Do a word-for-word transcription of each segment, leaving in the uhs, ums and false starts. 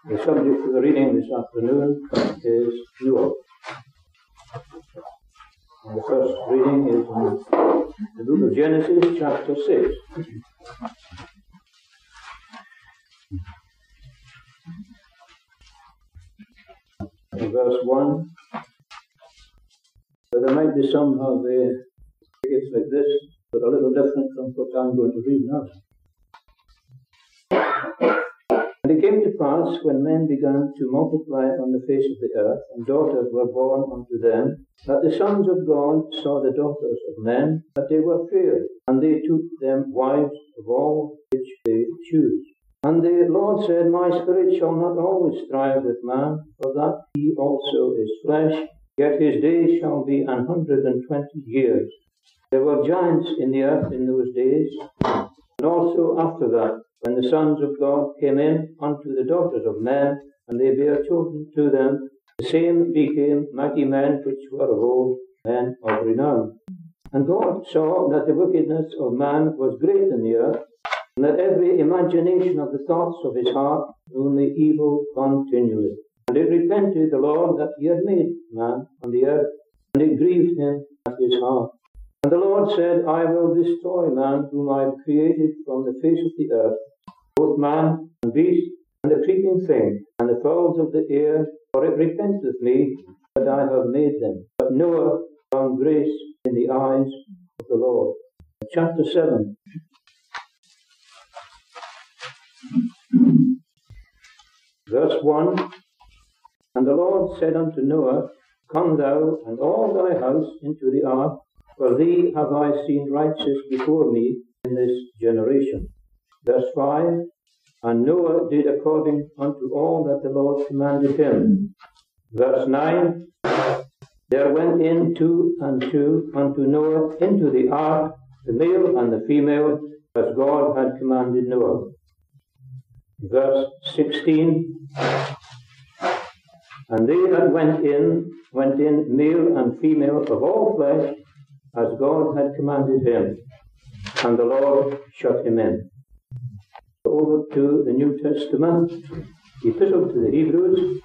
The subject for the reading this afternoon is Noah. And the first reading is in the book of Genesis, chapter six. In verse one, but there might be some of the tickets like this, but a little different from what I'm going to read now. And it came to pass, when men began to multiply on the face of the earth, and daughters were born unto them, that the sons of God saw the daughters of men, that they were fair, and they took them wives of all which they chose. And the Lord said, My spirit shall not always strive with man, for that he also is flesh, yet his days shall be an hundred and twenty years. There were giants in the earth in those days, and also after that, when the sons of God came in unto the daughters of men, and they bare children to them, the same became mighty men which were of old, men of renown. And God saw that the wickedness of man was great in the earth, and that every imagination of the thoughts of his heart only evil continually. And it repented the Lord that he had made man on the earth, and it grieved him at his heart. And the Lord said, I will destroy man whom I have created from the face of the earth, both man and beast, and the creeping thing, and the fowls of the air, for it repenteth me that I have made them. But Noah found grace in the eyes of the Lord. Chapter seven. Verse one, And the Lord said unto Noah, Come thou and all thy house into the ark, for thee have I seen righteous before me in this generation. Verse five, And Noah did according unto all that the Lord commanded him. Verse nine, There went in two and two unto Noah into the ark, the male and the female, as God had commanded Noah. Verse sixteen, And they that went in, went in male and female of all flesh, as God had commanded him, and the Lord shut him in. Over to the New Testament, the Epistle to the Hebrews.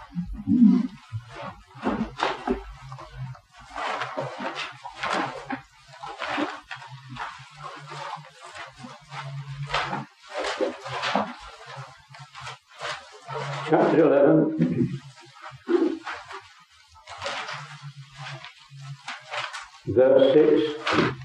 Chapter eleven, verse six.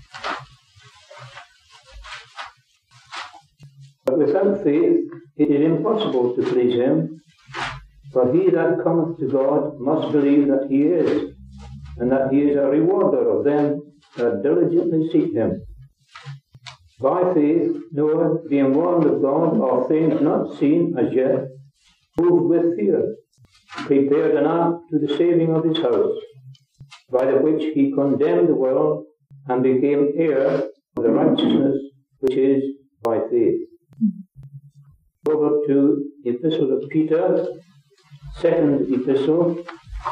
But without faith it is impossible to please him, for he that cometh to God must believe that he is, and that he is a rewarder of them that diligently seek him. By faith Noah, being warned of God of things not seen as yet, moved with fear, prepared an ark to the saving of his house, by the which he condemned the world, and became heir of the righteousness which is by faith. Over to the Epistle of Peter, second epistle.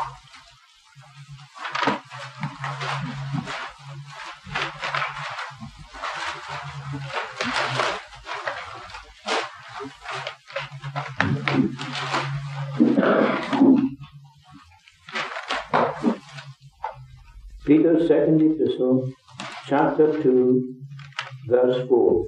Peter's second epistle, chapter two, verse four.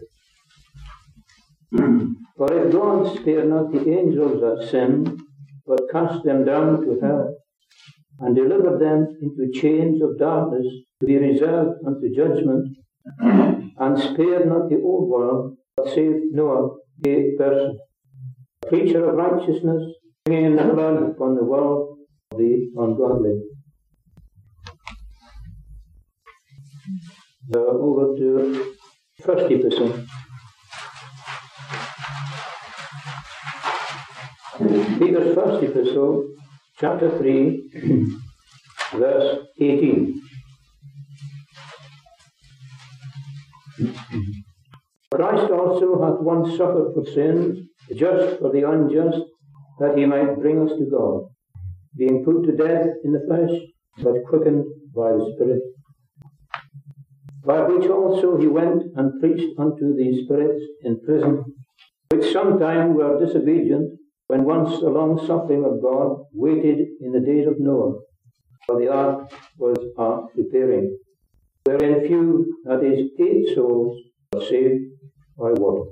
For if God spare not the angels that sinned, but cast them down to hell, and delivered them into chains of darkness to be reserved unto judgment, and spared not the old world, but saved Noah, a person, a preacher of righteousness, bringing in the blood upon the world of the ungodly. So over to first epistle. Peter's first epistle, chapter three, verse eighteen. Christ also hath once suffered for sins, the just for the unjust, that he might bring us to God, being put to death in the flesh, but quickened by the Spirit. By which also he went and preached unto the spirits in prison, which sometime were disobedient, when once the long suffering of God waited in the days of Noah, while the ark was uh, preparing, wherein few, that is, eight souls, were saved by water.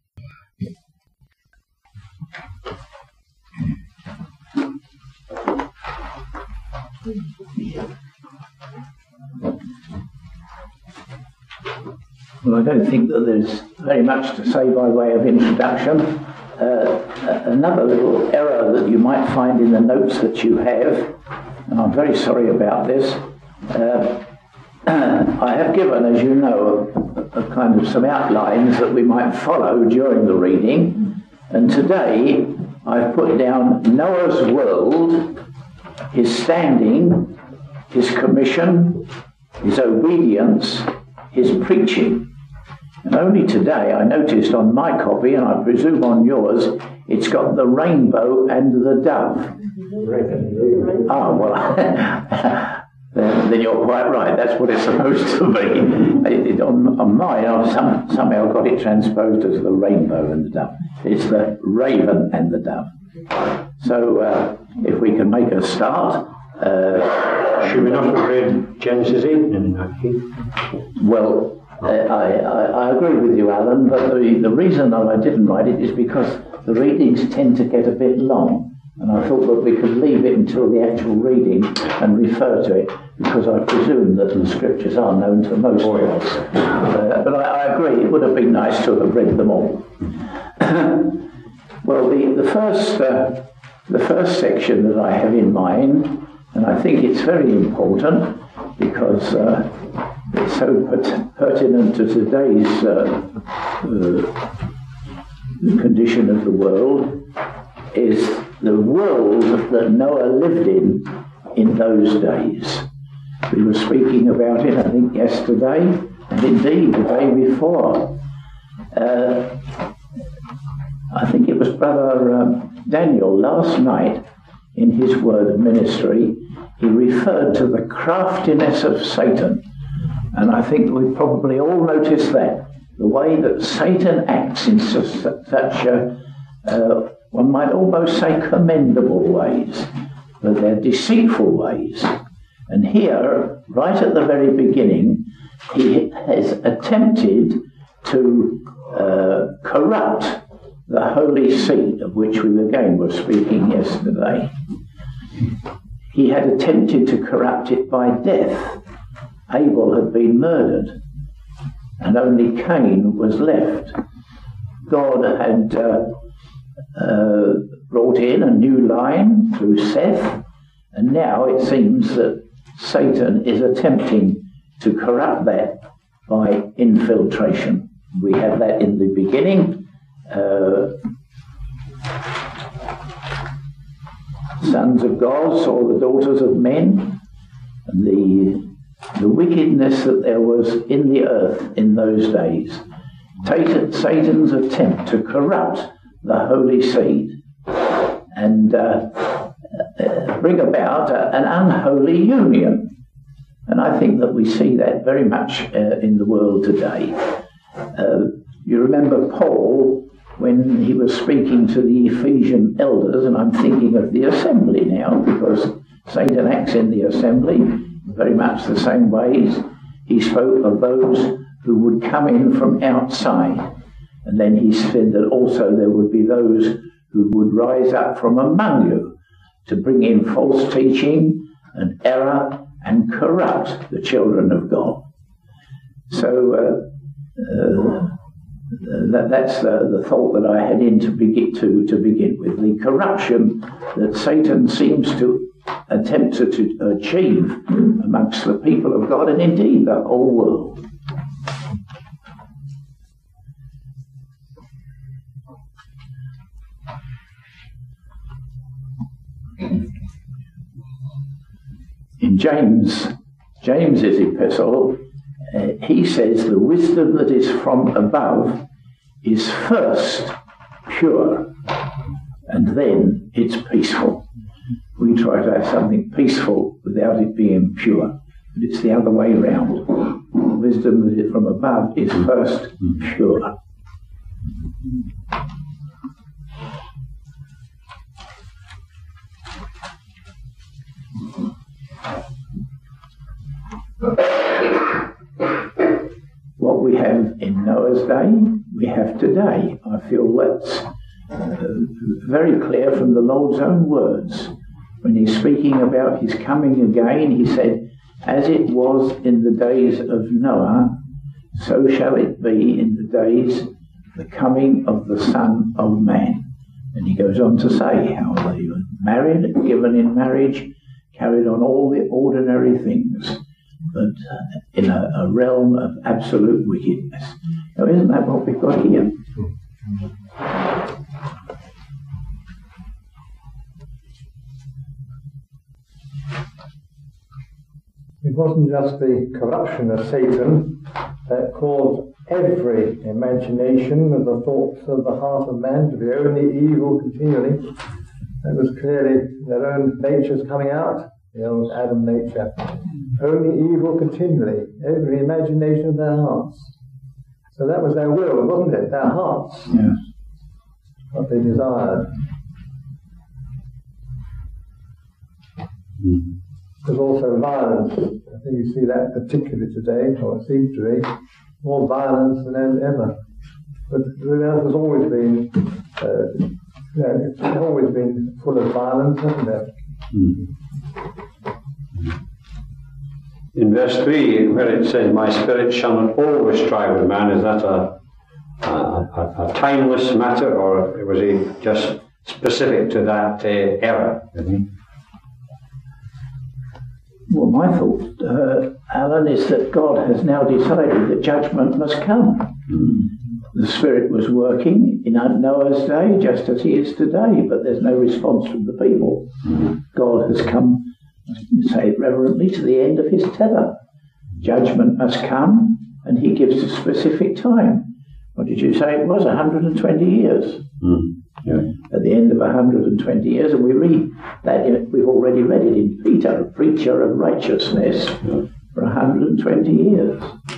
Well, I don't think that there's very much to say by way of introduction. Uh, another little error that you might find in the notes that you have, and I'm very sorry about this, uh, I have given, as you know, a, a kind of some outlines that we might follow during the reading, and today I've put down Noah's world, his standing, his commission, his obedience, his preaching. And only today I noticed on my copy, and I presume on yours, it's got the rainbow and the dove. Ah, well, then, then you're quite right. That's what it's supposed to be. It, it, on, on mine, I've some, somehow got it transposed as the rainbow and the dove. It's the raven and the dove. So uh, if we can make a start. Uh, Should we not have read Genesis eight in that case? Well, uh, I, I, I agree with you, Alan, but the, the reason that I didn't write it is because the readings tend to get a bit long, and I thought that we could leave it until the actual reading and refer to it, because I presume that the scriptures are known to most of us. Uh, but I, I agree, it would have been nice to have read them all. Well, the, the first uh, the first section that I have in mind, and I think it's very important because uh, it's so pert- pertinent to today's uh, uh, condition of the world, is the world that Noah lived in in those days. We were speaking about it, I think, yesterday, and indeed the day before. Uh, I think it was Brother um, Daniel last night in his word of ministry, he referred to the craftiness of Satan. And I think we probably all noticed that. The way that Satan acts in such, such a, uh, one might almost say commendable ways, but they're deceitful ways. And here, right at the very beginning, he has attempted to uh, corrupt the holy seed, of which we again were speaking yesterday. He had attempted to corrupt it by death. Abel had been murdered, and only Cain was left. God had uh, uh, brought in a new line through Seth, and now it seems that Satan is attempting to corrupt that by infiltration. We have that in the beginning. Uh, sons of God saw the daughters of men, and the the wickedness that there was in the earth in those days. Satan's attempt to corrupt the holy seed and uh, uh, bring about a, an unholy union. And I think that we see that very much uh, in the world today. Uh, you remember Paul, when he was speaking to the Ephesian elders, and I'm thinking of the assembly now, because Satan acts in the assembly very much the same ways. He spoke of those who would come in from outside. And then he said that also there would be those who would rise up from among you to bring in false teaching and error and corrupt the children of God. So uh, uh, that, that's the, the thought that I had in to begin, to, to begin with. The corruption that Satan seems to attempt to, to achieve amongst the people of God, and indeed the whole world. In James, James's epistle, uh, he says the wisdom that is from above is first pure, and then it's peaceful. We try to have something peaceful without it being pure, but it's the other way around. The wisdom that is from above is first pure. Noah's day, we have today. I feel that's uh, very clear from the Lord's own words. When he's speaking about his coming again, he said, as it was in the days of Noah, so shall it be in the days of the coming of the Son of Man. And he goes on to say how they were married, given in marriage, carried on all the ordinary things, but uh, in a, a realm of absolute wickedness. Now, isn't that what we've got here? It wasn't just the corruption of Satan that caused every imagination and the thoughts of the heart of man to be only evil continually. That was clearly their own natures coming out, the old Adam nature. Only evil continually, every imagination of their hearts. So that was their will, wasn't it? Their hearts. Yes. What they desired. Mm. There's also violence. I think you see that particularly today, or it seems to be, more violence than ever. But the earth has always been, uh, you know, it's always been full of violence, hasn't it? Mm. In verse three, where it says, "My spirit shall not always strive with man," is that a, a, a, a timeless matter, or was it just specific to that uh, era? Mm-hmm. Well, my thought, uh, Alan, is that God has now decided that judgment must come. Mm. The Spirit was working in Noah's day just as he is today, but there's no response from the people. Mm. God has come, say it reverently, to the end of his tether. Judgment must come, and he gives a specific time. What did you say it was? one hundred twenty years. Mm. Yeah. At the end of one hundred twenty years, and we read that in, we've already read it in Peter, a preacher of righteousness, yeah, for one hundred twenty years.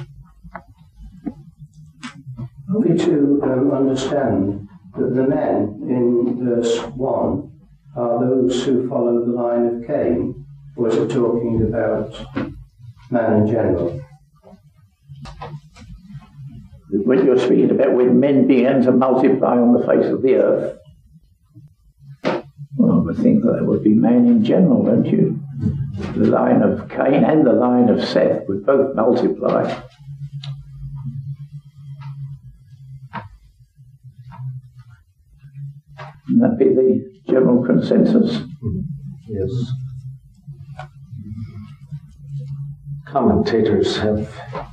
Are we to um, understand that the men in verse one are those who follow the line of Cain, or is it talking about man in general? When you're speaking about when men began to multiply on the face of the earth, well, I would think that it would be man in general, don't you? The line of Cain and the line of Seth would both multiply. Wouldn't that be the general consensus? Yes. Commentators have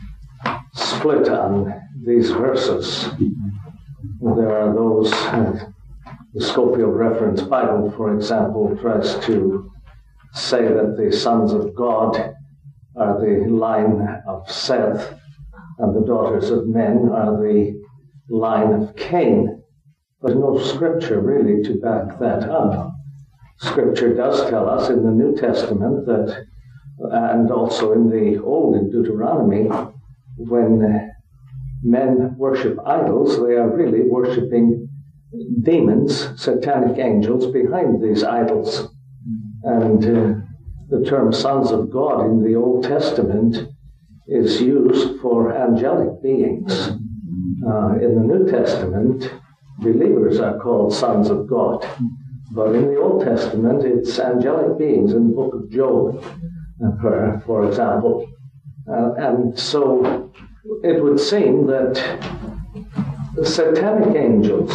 split on these verses. There are those, uh, the Scofield Reference Bible, for example, tries to say that the sons of God are the line of Seth, and the daughters of men are the line of Cain. There's no scripture really to back that up. Scripture does tell us in the New Testament that, and also in the Old, in Deuteronomy, when uh, men worship idols, they are really worshipping demons, satanic angels behind these idols. And uh, the term sons of God in the Old Testament is used for angelic beings. Uh, in the New Testament, believers are called sons of God. But in the Old Testament, it's angelic beings in the book of Job, uh, for, for example. Uh, and so it would seem that the satanic angels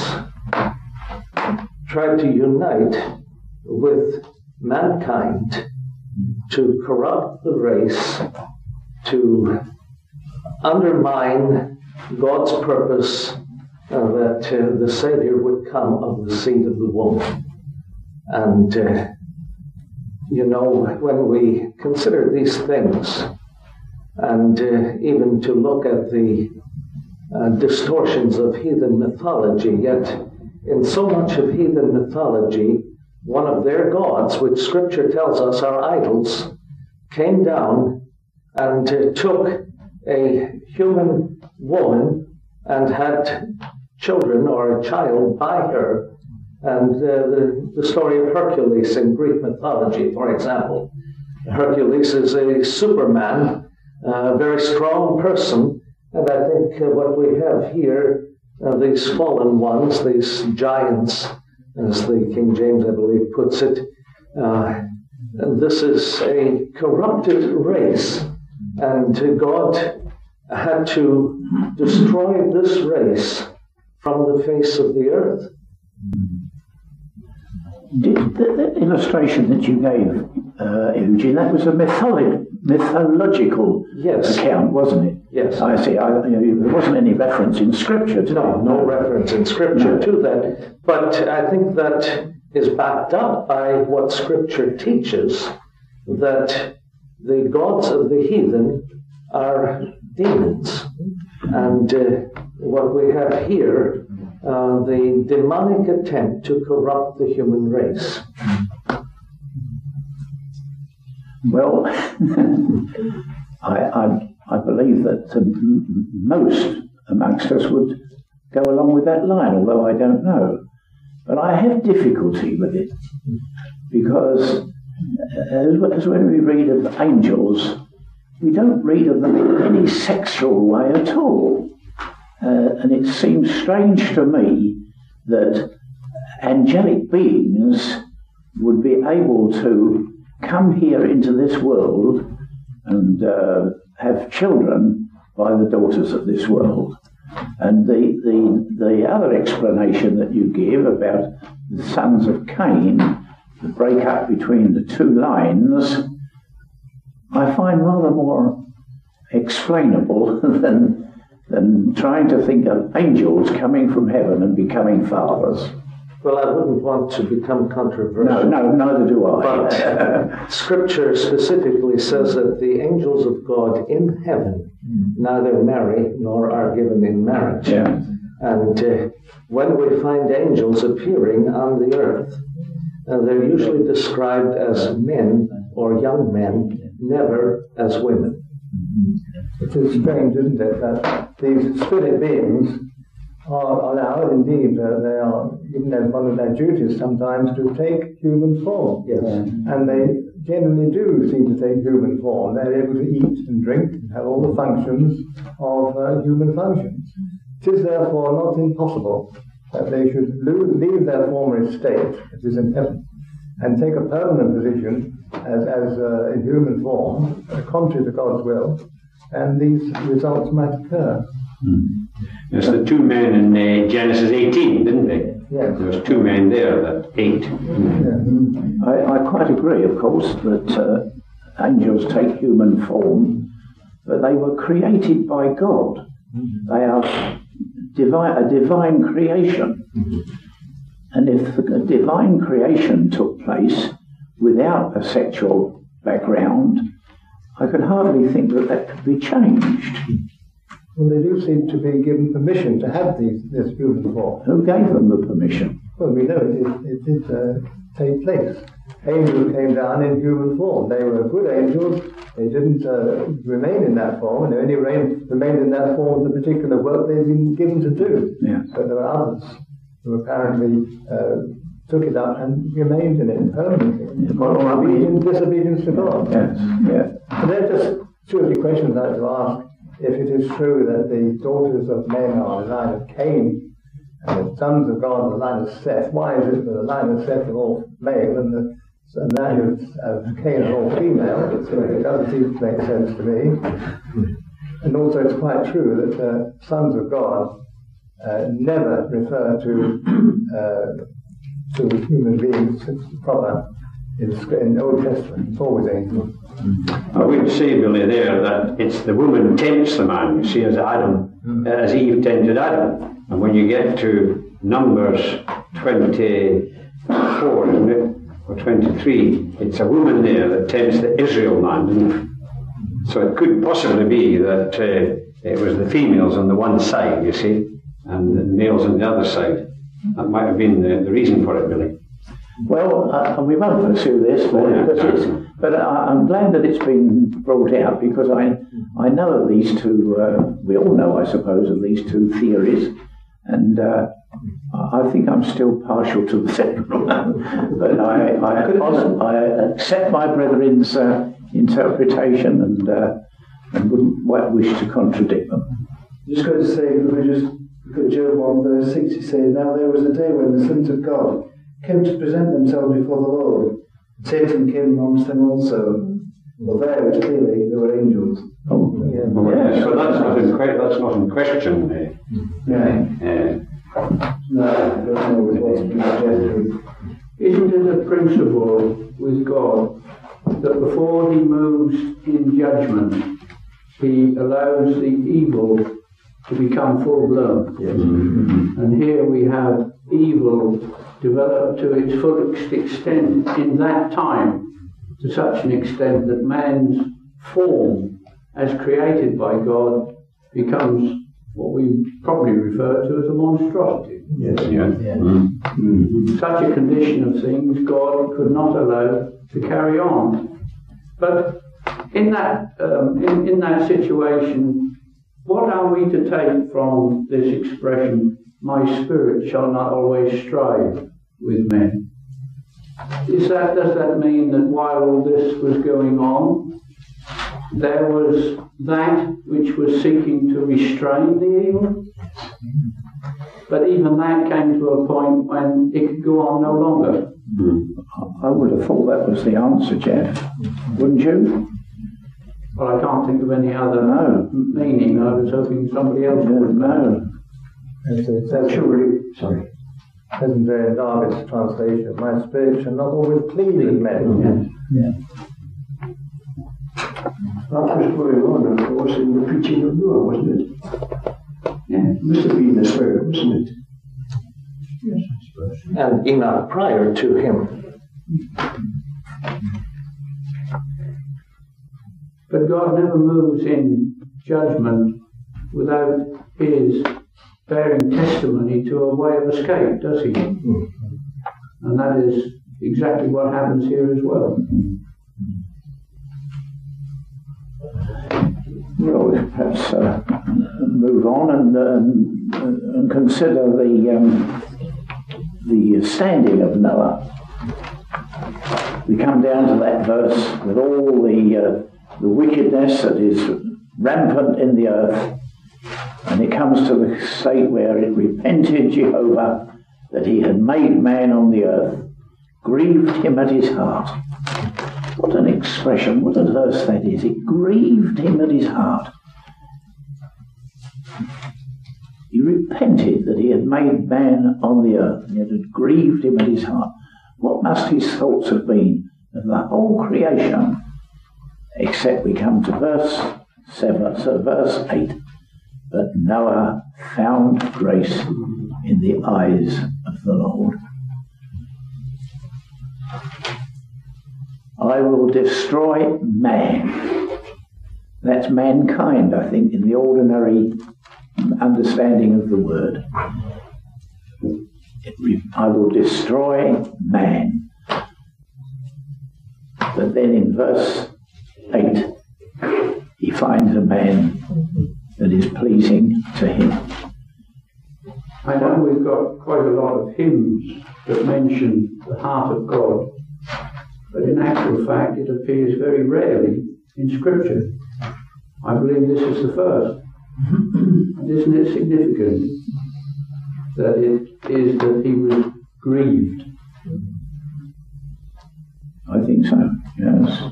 tried to unite with mankind to corrupt the race, to undermine God's purpose uh, that uh, the Savior would come of the seed of the woman. And, uh, you know, when we consider these things, and uh, even to look at the uh, distortions of heathen mythology, yet in so much of heathen mythology, one of their gods, which Scripture tells us are idols, came down and uh, took a human woman and had children or a child by her. And uh, the, the story of Hercules in Greek mythology, for example. Hercules is a superman, a very strong person, And I think uh, what we have here, uh, these fallen ones, these giants, as the King James, I believe, puts it, uh, this is a corrupted race, and God had to destroy this race from the face of the earth. Did, the, the illustration that you gave, uh, Eugene, that was a mytholo- mythological Yes. account, wasn't it? Yes. I see. I, you know, there wasn't any reference in Scripture to No, that. no reference in Scripture No. to that. But I think that is backed up by what Scripture teaches, that the gods of the heathen are demons. And uh, what we have here, uh, the demonic attempt to corrupt the human race. Well, I, I, I believe that um, most amongst us would go along with that line, although I don't know. But I have difficulty with it, because as, as when we read of angels, we don't read of them in any sexual way at all. Uh, and it seems strange to me that angelic beings would be able to come here into this world and uh, have children by the daughters of this world. And the, the, the other explanation that you give about the sons of Cain, the break-up between the two lines, I find rather more explainable than than trying to think of angels coming from heaven and becoming fathers. Well, I wouldn't want to become controversial. No, no, neither do I. But Scripture specifically says that the angels of God in heaven neither marry nor are given in marriage. Yeah. And uh, when we find angels appearing on the earth, uh, they're usually described as men or young men, never as women. It is strange, isn't it, that these spirit beings are allowed, indeed, uh, they are given as one of their duties sometimes to take human form. Yes. And they generally do seem to take human form. They're able to eat and drink and have all the functions of uh, human functions. It is therefore not impossible that they should lo- leave their former estate, which is in heaven, and take a permanent position as, as uh, in human form, uh, contrary to God's will, and these results might occur. Hmm. There's the two men in uh, Genesis eighteen, didn't they? Yes. There was two men there that ate. Yeah. I, I quite agree, of course, that uh, angels take human form, but they were created by God. They are divine, a divine creation. And if the divine creation took place without a sexual background, I could hardly think that that could be changed. Well, they do seem to be given permission to have these, this human form. Who gave them the permission? Well, we know it did, it did uh, take place. Angels came down in human form. They were good angels. They didn't uh, remain in that form, and they only remained, remained in that form of the particular work they've been given to do. Yeah. But there were others who apparently uh, took it up and remained in it permanently. Yeah, well, I mean- in disobedience to God. Yes, yeah. But there are just two or three questions I'd like to ask. If it is true that the daughters of men are the line of Cain, and the sons of God are the line of Seth, why is it that the line of Seth are all male and the, and the line of, of Cain are all female? It doesn't seem to make sense to me. And also it's quite true that uh, sons of God uh, never refer to uh, to human beings proper in the Old Testament. It's always angels. I would say, Billy, there that it's the woman tempts the man, you see, as Adam, mm. as Eve tempted Adam. And when you get to Numbers twenty-four, isn't it, or twenty-three, it's a woman there that tempts the Israel man, isn't it? So it could possibly be that uh, it was the females on the one side, you see, and the males on the other side. That might have been the, the reason for it, Billy. Well, uh, we won't pursue this, but, Yeah, because it's, but I, I'm glad that it's been brought out, because I I know of these two, uh, we all know, I suppose, of these two theories, and uh, I think I'm still partial to the second one. But I, I, honor, I accept my brethren's uh, interpretation and, uh, and wouldn't wish to contradict them. just going to say, if we just look at Job one verse six, he says, "Now there was a day when the sons of God came to present themselves before the Lord. Satan came amongst them also." Well, there it's clearly there were angels. Oh, yeah. Well, yeah. So that's not in, that's not in question. Eh? Yeah. Yeah. No, I don't know what's been suggested. Isn't it a principle with God that before he moves in judgment, he allows the evil to become full-blown? Yes. Mm-hmm. And here we have evil developed to its full extent in that time, to such an extent that man's form, as created by God, becomes what we probably refer to as a monstrosity. Yes. Yeah. Yeah. Mm-hmm. Such a condition of things God could not allow to carry on. But in that um, in, in that situation, what are we to take from this expression, "My spirit shall not always strive with men"? Is that does that mean that while all this was going on, there was that which was seeking to restrain the evil? But even that came to a point when it could go on no longer. I would have thought that was the answer, Jeff. Wouldn't you? Well, I can't think of any other no. meaning. I was hoping somebody else yeah, would. No. That's, that's surely, sorry. Isn't there in Darby's translation, "My spirit shall not always plead with men"? Yeah. Yeah. That was going on, of course, in the preaching of Noah, wasn't it? Yeah. It must have been the spirit, wasn't it? Yes, I suppose. And Enoch prior to him. But God never moves in judgment without his bearing testimony to a way of escape, does he? Mm-hmm. And that is exactly what happens here as well. Well, perhaps uh, move on and, uh, and consider the um, the standing of Noah. We come down to that verse with all the uh, the wickedness that is rampant in the earth, and it comes to the state where it repented Jehovah that he had made man on the earth, grieved him at his heart. What an expression, what a verse that is. It grieved him at his heart. He repented that he had made man on the earth, and it had grieved him at his heart. What must his thoughts have been of the whole creation? Except we come to verse seven, so verse eight. But Noah found grace in the eyes of the Lord. I will destroy man. That's mankind, I think, in the ordinary understanding of the word. It, I will destroy man. But then in verse eight, he finds a man that is pleasing to him. I know we've got quite a lot of hymns that mention the heart of God, but in actual fact it appears very rarely in Scripture. I believe this is the first. And isn't it significant that it is that he was grieved? I think so, yes.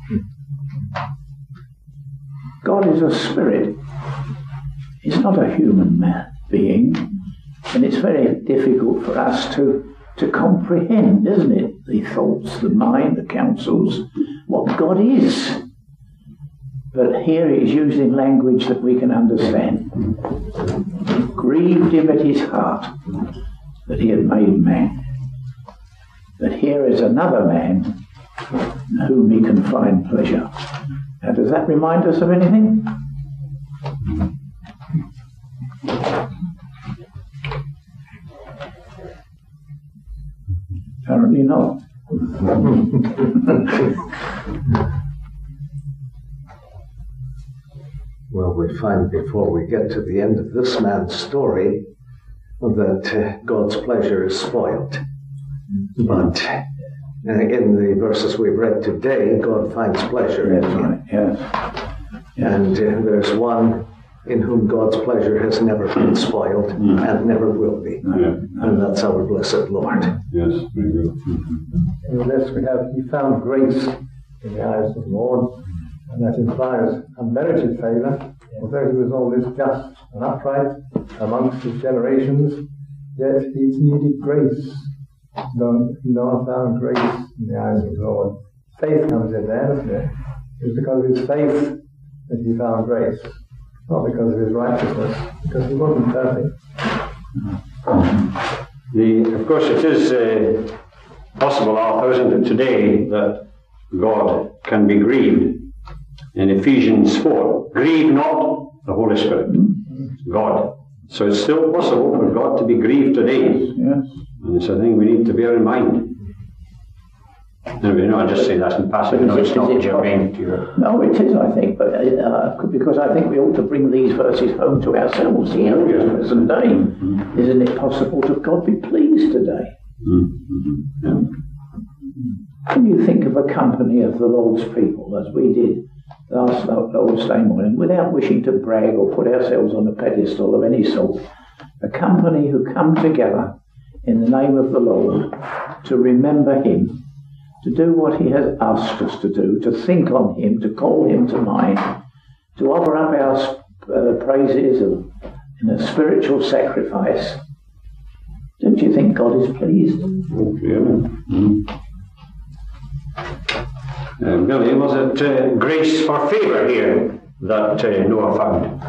God is a spirit. He's not a human man, being. And it's very difficult for us to, to comprehend, isn't it? The thoughts, the mind, the counsels, what God is. But here he's using language that we can understand. It grieved him at his heart that he had made man. But here is another man in whom he can find pleasure. Now, does that remind us of anything? Apparently not. Well, we find before we get to the end of this man's story that uh, God's pleasure is spoiled. But uh, in the verses we've read today, God finds pleasure in him. Yes. And uh, there's one in whom God's pleasure has never been spoiled mm. and never will be. Yeah. And that's our blessed Lord. Yes, very good. Nevertheless, we have, he found grace in the eyes of the Lord, and that implies unmerited favour. Although he was always just and upright amongst his generations, yet he needed grace. Noah, Noah found grace in the eyes of the Lord. Faith comes in there, doesn't it? It's because of his faith that he found grace, not because of his righteousness, because he wasn't perfect. The, of course, it is uh, possible, Arthur, isn't it, today, that God can be grieved. In Ephesians four, grieve not the Holy Spirit, God. So it's still possible for God to be grieved today. Yes. And it's a thing we need to bear in mind. Anyway, no, I just say that in passing. No, it's not germane to your... No, it is, I think, but uh, because I think we ought to bring these verses home to ourselves here in the present day. Mm-hmm. Isn't it possible that God be pleased today? Mm-hmm. Yeah. Can you think of a company of the Lord's people, as we did last Lord's Day morning, without wishing to brag or put ourselves on a pedestal of any sort, a company who come together in the name of the Lord to remember him, to do what he has asked us to do, to think on him, to call him to mind, to offer up our uh, praises of, in a spiritual sacrifice. Don't you think God is pleased? Oh, yeah. Mm-hmm. Uh, Billy, was it uh, grace or favour here that uh, Noah found?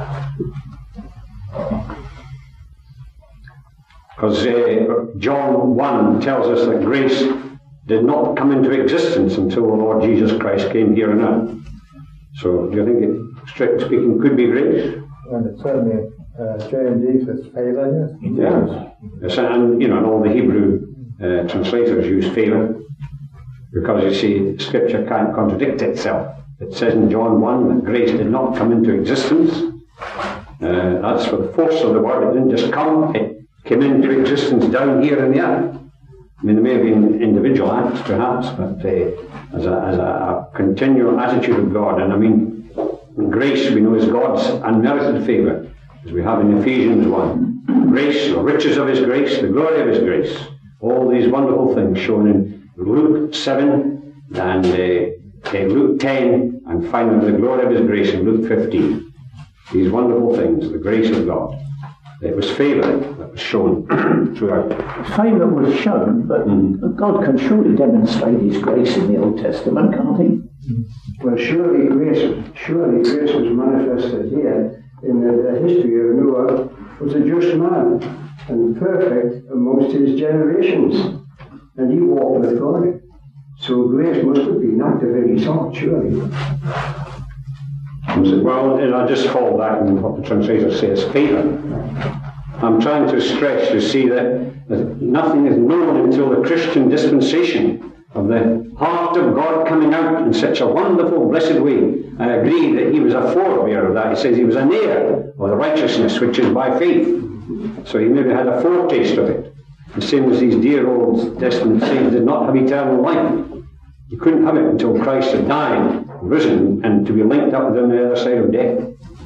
Because uh, John one tells us that grace did not come into existence until the Lord Jesus Christ came here on earth. So do you think it, strictly speaking, could be grace? And it's certainly uh, J and Jesus' favour, yes. Yes. Yes. And, you know, and all the Hebrew uh, translators use favour. Because you see, Scripture can't contradict itself. It says in John one that grace did not come into existence. Uh, that's for the force of the word. It didn't just come, it came into existence down here in the earth. I mean, there may have been individual acts perhaps, but uh, as, a, as a, a continual attitude of God. And I mean, grace we know is God's unmerited favour, as we have in Ephesians one. Grace, the riches of his grace, the glory of his grace. All these wonderful things shown in Luke seven and uh, uh, Luke ten, and finally the glory of his grace in Luke fifteen. These wonderful things, the grace of God. It was favour that was shown throughout. Favour was shown, but mm-hmm. God can surely demonstrate his grace in the Old Testament, can't he? Well, surely grace, surely grace was manifested here in the, the history of Noah. Was a just man and perfect amongst his generations. And he walked with God. So grace must have been not the very sort, surely. Well, I just fall back on what the translator says, favour. I'm trying to stress, you see, that, that nothing is known until the Christian dispensation of the heart of God coming out in such a wonderful, blessed way. I agree that he was a forebearer of that. He says he was an heir of the righteousness which is by faith. So he maybe had a foretaste of it. The same as these dear Old Testament saints did not have eternal life. You couldn't have it until Christ had died, risen, and to be linked up with him on the other side of death.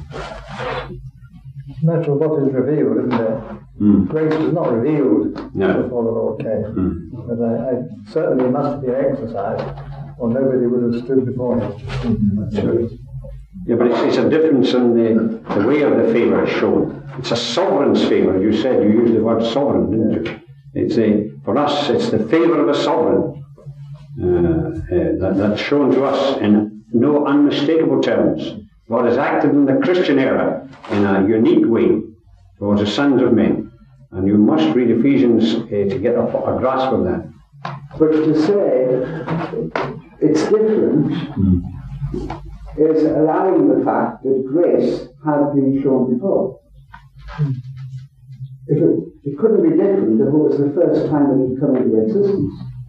It's a matter of what is revealed, isn't it? Mm. Grace was not revealed no. before the Lord came. Mm. But I, I certainly must be exercised, or nobody would have stood before him. Mm. Yeah, but it's, it's a difference in the, the way of the favour is shown. It's a sovereign's favour. You said, you used the word sovereign, didn't you? It's a, for us, it's the favour of a sovereign uh, uh, that, that's shown to us in no unmistakable terms. God has acted in the Christian era in a unique way towards the sons of men. And you must read Ephesians uh, to get a, a grasp of that. But to say it's different mm. is allowing the fact that grace had been shown before. If it, it couldn't be different if it was the first time it had come into existence.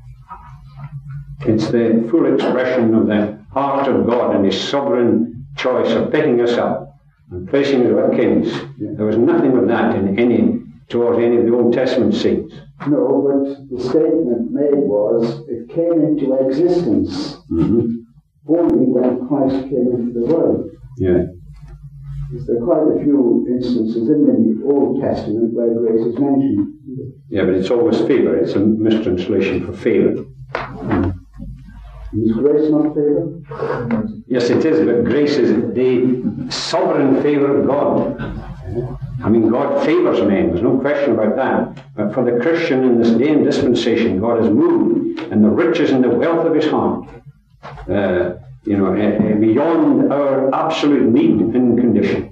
It's the full expression of the heart of God and his sovereign choice of picking us up and placing us with kings. There was nothing of that in any towards any of the Old Testament saints. No, but the statement made was it came into existence mm-hmm. only when Christ came into the world. Yeah. There are quite a few instances in the Old Testament where grace is mentioned. Yeah, but it's always favour. It's a mistranslation for favour. Mm. Is grace not favour? Yes, it is, but grace is the sovereign favour of God. I mean, God favours men, there's no question about that. But for the Christian in this day and dispensation, God is moved in the riches and the wealth of his heart, uh, you know, uh, beyond our absolute need and condition.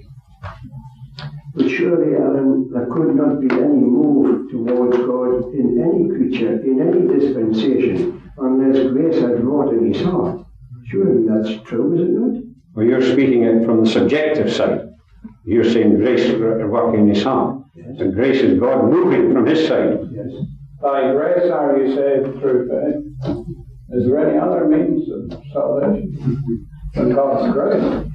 But surely, Alan, there could not be any move towards God in any creature, in any dispensation, unless grace had wrought in his heart. Surely that's true, is it not? Well, you're speaking it from the subjective side. You're saying grace working in his heart. Yes. And grace is God moving from his side. Yes. By grace are you saved through faith. Is there any other means of salvation than God's grace?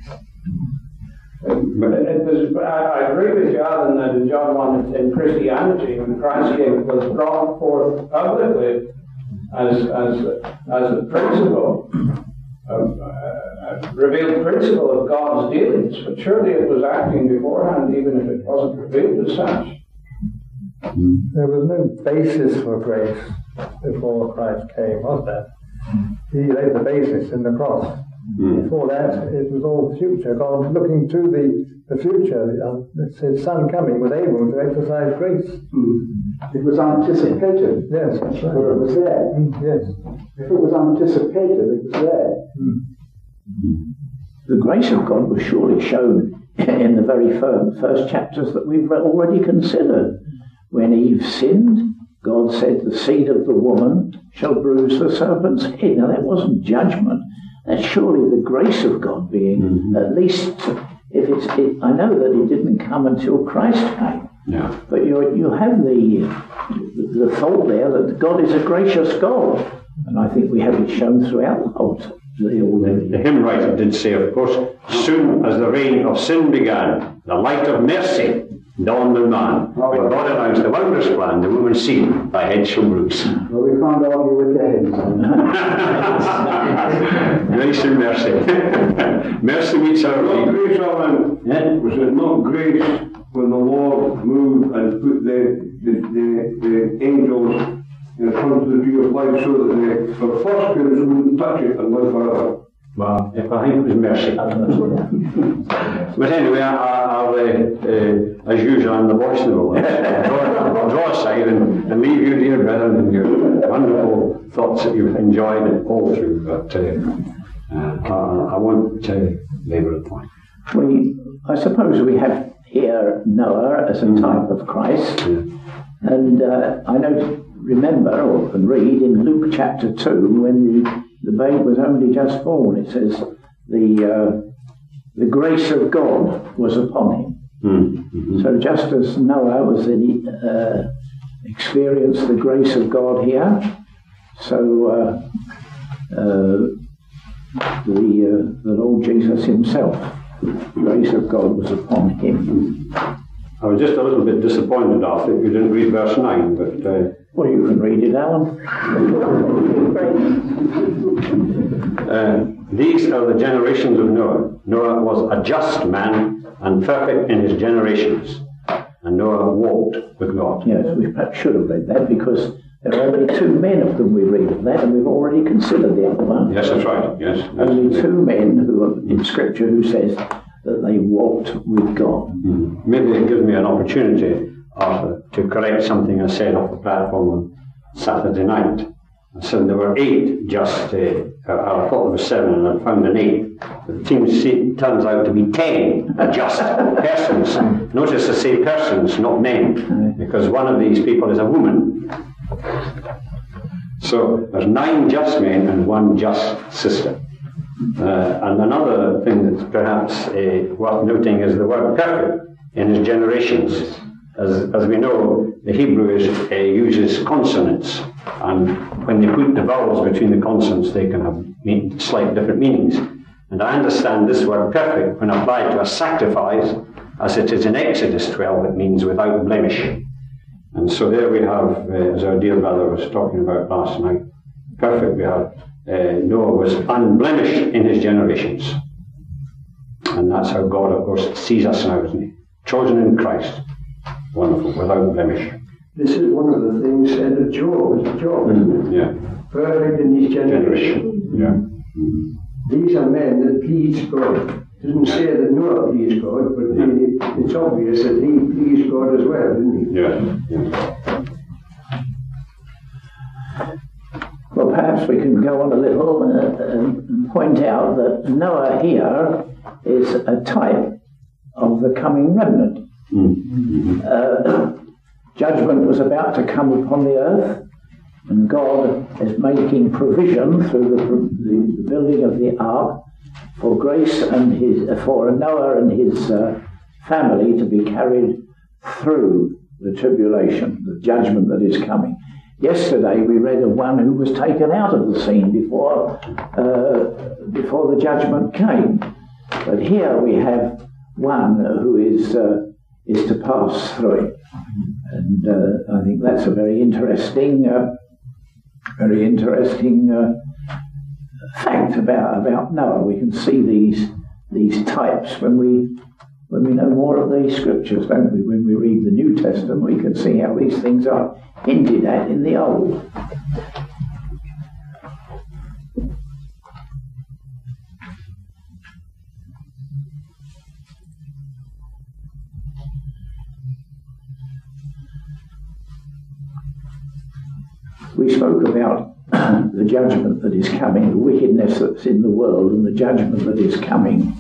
But it was, I, I agree with you, Alan, that in John one, in Christianity, when Christ came, it was brought forth publicly as as as a principle, a, a revealed principle of God's dealings. But surely it was acting beforehand, even if it wasn't revealed as such. There was no basis for grace before Christ came, was there? He laid the basis in the cross. Mm. Before that, it was all future. God looking to the, the future, uh, his son coming was able to exercise grace. Mm. It was anticipated. Yes, that's right. For it was there. Mm, yes. If it was anticipated, it was there. Mm. The grace of God was surely shown in the very first, first chapters that we've already considered. When Eve sinned, God said, the seed of the woman shall bruise the serpent's head. Now that wasn't judgment. That's surely the grace of God being, mm-hmm. at least, if it's, it, I know that it didn't come until Christ came. Yeah. But you you have the, the thought there that God is a gracious God. And I think we have it shown throughout the whole the, all the, the hymn writer did say, of course, soon as the reign of sin began, the light of mercy dawned on man. When God announced the wondrous plan, the woman seen thy head shall bruise. Well, we can't argue with the heads. Grace and mercy. Mercy meets our Not grace, Alan. Yeah? Was it not grace when the Lord moved and put the the, the, the angels in front of the tree of life so that the, the first parents wouldn't touch it and live forever? Well, if I think it was mercy. But anyway, I, I'll, uh, uh, as usual, I'm the voice in the role. I'll draw aside and, and leave you, dear brethren, and your wonderful thoughts that you've enjoyed all through. But uh, uh, I, I won't uh, labour the point. We, I suppose we have here Noah as a mm. type of Christ. Yeah. And uh, I know, remember or can read in Luke chapter two when the The babe was only just born. It says the uh, the grace of God was upon him. Mm-hmm. So just as Noah was in, uh, experienced the grace of God here, so uh, uh, the uh, the Lord Jesus himself, the grace of God was upon him. I was just a little bit disappointed after you didn't read verse nine, but. Uh, Well, you can read it, Alan. uh, these are the generations of Noah. Noah was a just man and perfect in his generations. And Noah walked with God. Yes, we perhaps should have read that because there are only two men of them we read of that, and we've already considered the other one. Yes, that's right. Yes. Only two men who are in Scripture who says that they walked with God. Mm. Maybe it gives me an opportunity Arthur, to correct something I said off the platform on Saturday night. I said there were eight just, uh, I thought there was seven and I found an eight. The team turns out to be ten just persons. Notice I say persons, not men, because one of these people is a woman. So there's nine just men and one just sister. Uh, and another thing that's perhaps uh, worth noting is the word perfect in his generations. As, as we know, the Hebrew is, uh, uses consonants, and when they put the vowels between the consonants, they can have mean, slight different meanings. And I understand this word perfect, when applied to a sacrifice, as it is in Exodus twelve, it means without blemish. And so there we have, uh, as our dear brother was talking about last night, perfect we have, uh, Noah was unblemished in his generations. And that's how God, of course, sees us now, isn't he? Chosen in Christ. Wonderful, without blemish. This is one of the things said of Job, Job, Mm-hmm. Yeah. perfect in his generation. Generation. Yeah. Mm-hmm. These are men that pleased God. It doesn't say that Noah pleased God, but it, it's obvious that he pleased God as well, didn't he? Yeah. Yeah. Well, perhaps we can go on a little uh, and point out that Noah here is a type of the coming remnant. Mm-hmm. Uh, judgment was about to come upon the earth, and God is making provision through the, the, the building of the ark for grace and his for Noah and his uh, family to be carried through the tribulation, the judgment that is coming. Yesterday we read of one who was taken out of the scene before uh, before the judgment came. But here we have one who is uh, is to pass through it, and uh, I think that's a very interesting, uh, very interesting uh, fact about about Noah. We can see these these types when we when we know more of these scriptures, don't we? When we read the New Testament, we can see how these things are hinted at in the Old. We spoke about the judgment that is coming, the wickedness that's in the world, and the judgment that is coming.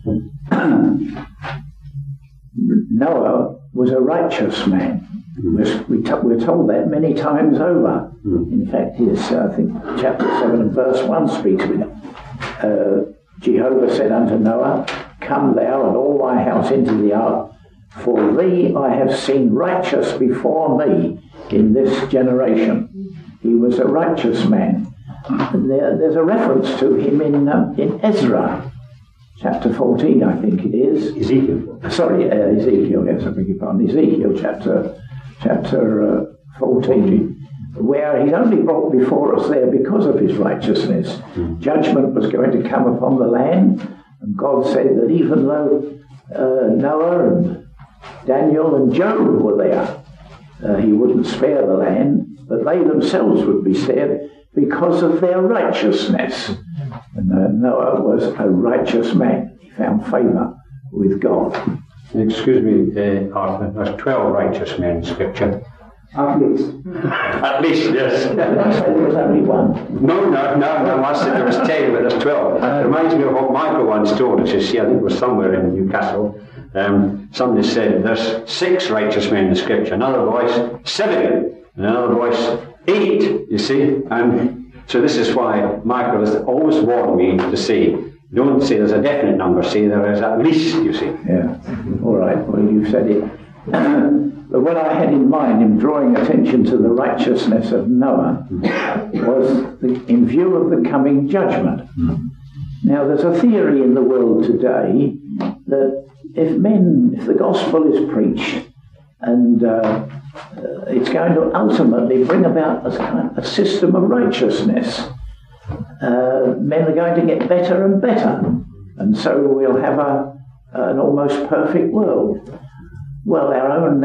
Noah was a righteous man. We're, we t- we're told that many times over. In fact, his, uh, I think chapter seven and verse one speaks with it. Uh, Jehovah said unto Noah, Come thou and all thy house into the ark, for thee I have seen righteous before me in this generation. He was a righteous man. And there, there's a reference to him in um, in Ezra, chapter fourteen, I think it is. Ezekiel. Sorry, uh, Ezekiel, yes, I beg your pardon. Ezekiel chapter, chapter uh, fourteen, where he's only brought before us there because of his righteousness. Mm. Judgment was going to come upon the land, and God said that even though uh, Noah and Daniel and Job were there, uh, he wouldn't spare the land, but they themselves would be spared because of their righteousness. And uh, Noah was a righteous man. He found favour with God. Excuse me, uh, Arthur, there's twelve righteous men in Scripture. At least. At least, yes. Did I say there was only one? No, no, no, no, I said there was ten, but there's twelve. It reminds me of what Michael once told us, you see, I think it was somewhere in Newcastle. Um, somebody said there's six righteous men in Scripture, another voice, seven, and another voice, eight, you see. And so this is why Michael has always warned me to say, don't say there's a definite number, say there is at least, you see. Yeah, all right, well, you've said it. But what I had in mind in drawing attention to the righteousness of Noah was the, in view of the coming judgment. Now, there's a theory in the world today that if men, if the gospel is preached and uh, uh, it's going to ultimately bring about a, kind of a system of righteousness, uh, men are going to get better and better, and so we'll have a, an almost perfect world. Well, our own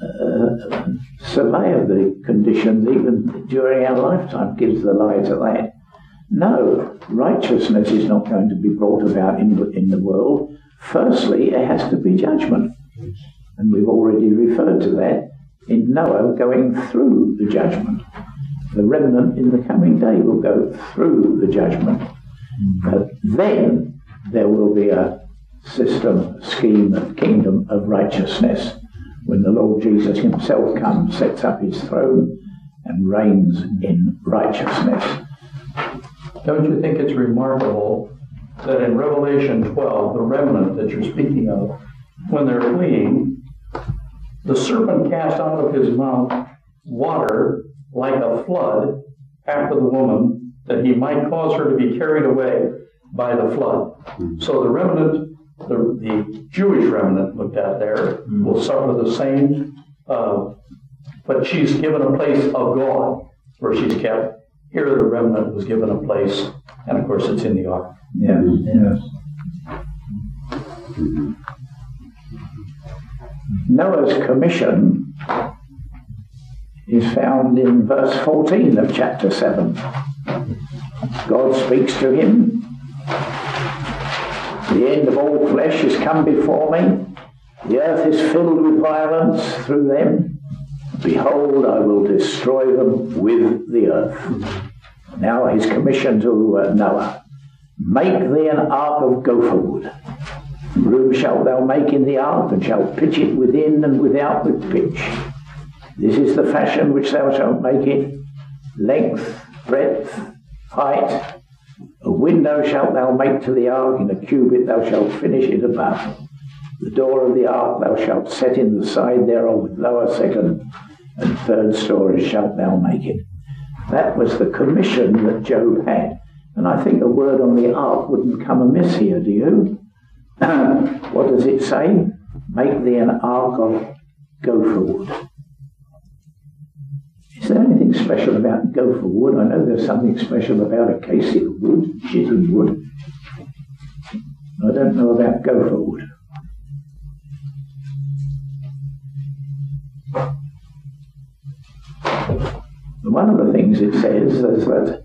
uh, survey of the conditions, even during our lifetime, gives the lie to that. No, righteousness is not going to be brought about in, in the world. Firstly, there has to be judgment. And we've already referred to that in Noah going through the judgment. The remnant in the coming day will go through the judgment. But then there will be a system, scheme, of kingdom of righteousness when the Lord Jesus himself comes, sets up his throne and reigns in righteousness. Don't you think it's remarkable that in Revelation twelve, the remnant that you're speaking of, when they're fleeing, the serpent cast out of his mouth water like a flood after the woman, that he might cause her to be carried away by the flood. So the remnant, the, the Jewish remnant looked at there, will suffer the same, uh, but she's given a place of God where she's kept. Here the remnant was given a place, and of course it's in the ark. Yeah, yeah. Noah's commission is found in verse fourteen of chapter seven. God speaks to him. The end of all flesh is come before me. The earth is filled with violence through them. Behold, I will destroy them with the earth. Now his commission to uh, Noah. Make thee an ark of gopher wood. Room shalt thou make in the ark, and shalt pitch it within and without with pitch. This is the fashion which thou shalt make it. Length, breadth, height. A window shalt thou make to the ark, in a cubit thou shalt finish it above. The door of the ark thou shalt set in the side thereof with lower, second, and third stories shalt thou make it. That was the commission that Job had. And I think a word on the ark wouldn't come amiss here, do you? What does it say? Make thee an ark of gopher wood. Is there anything special about gopher wood? I know there's something special about acacia wood, shitty wood. I don't know about gopher wood. One of the things it says is that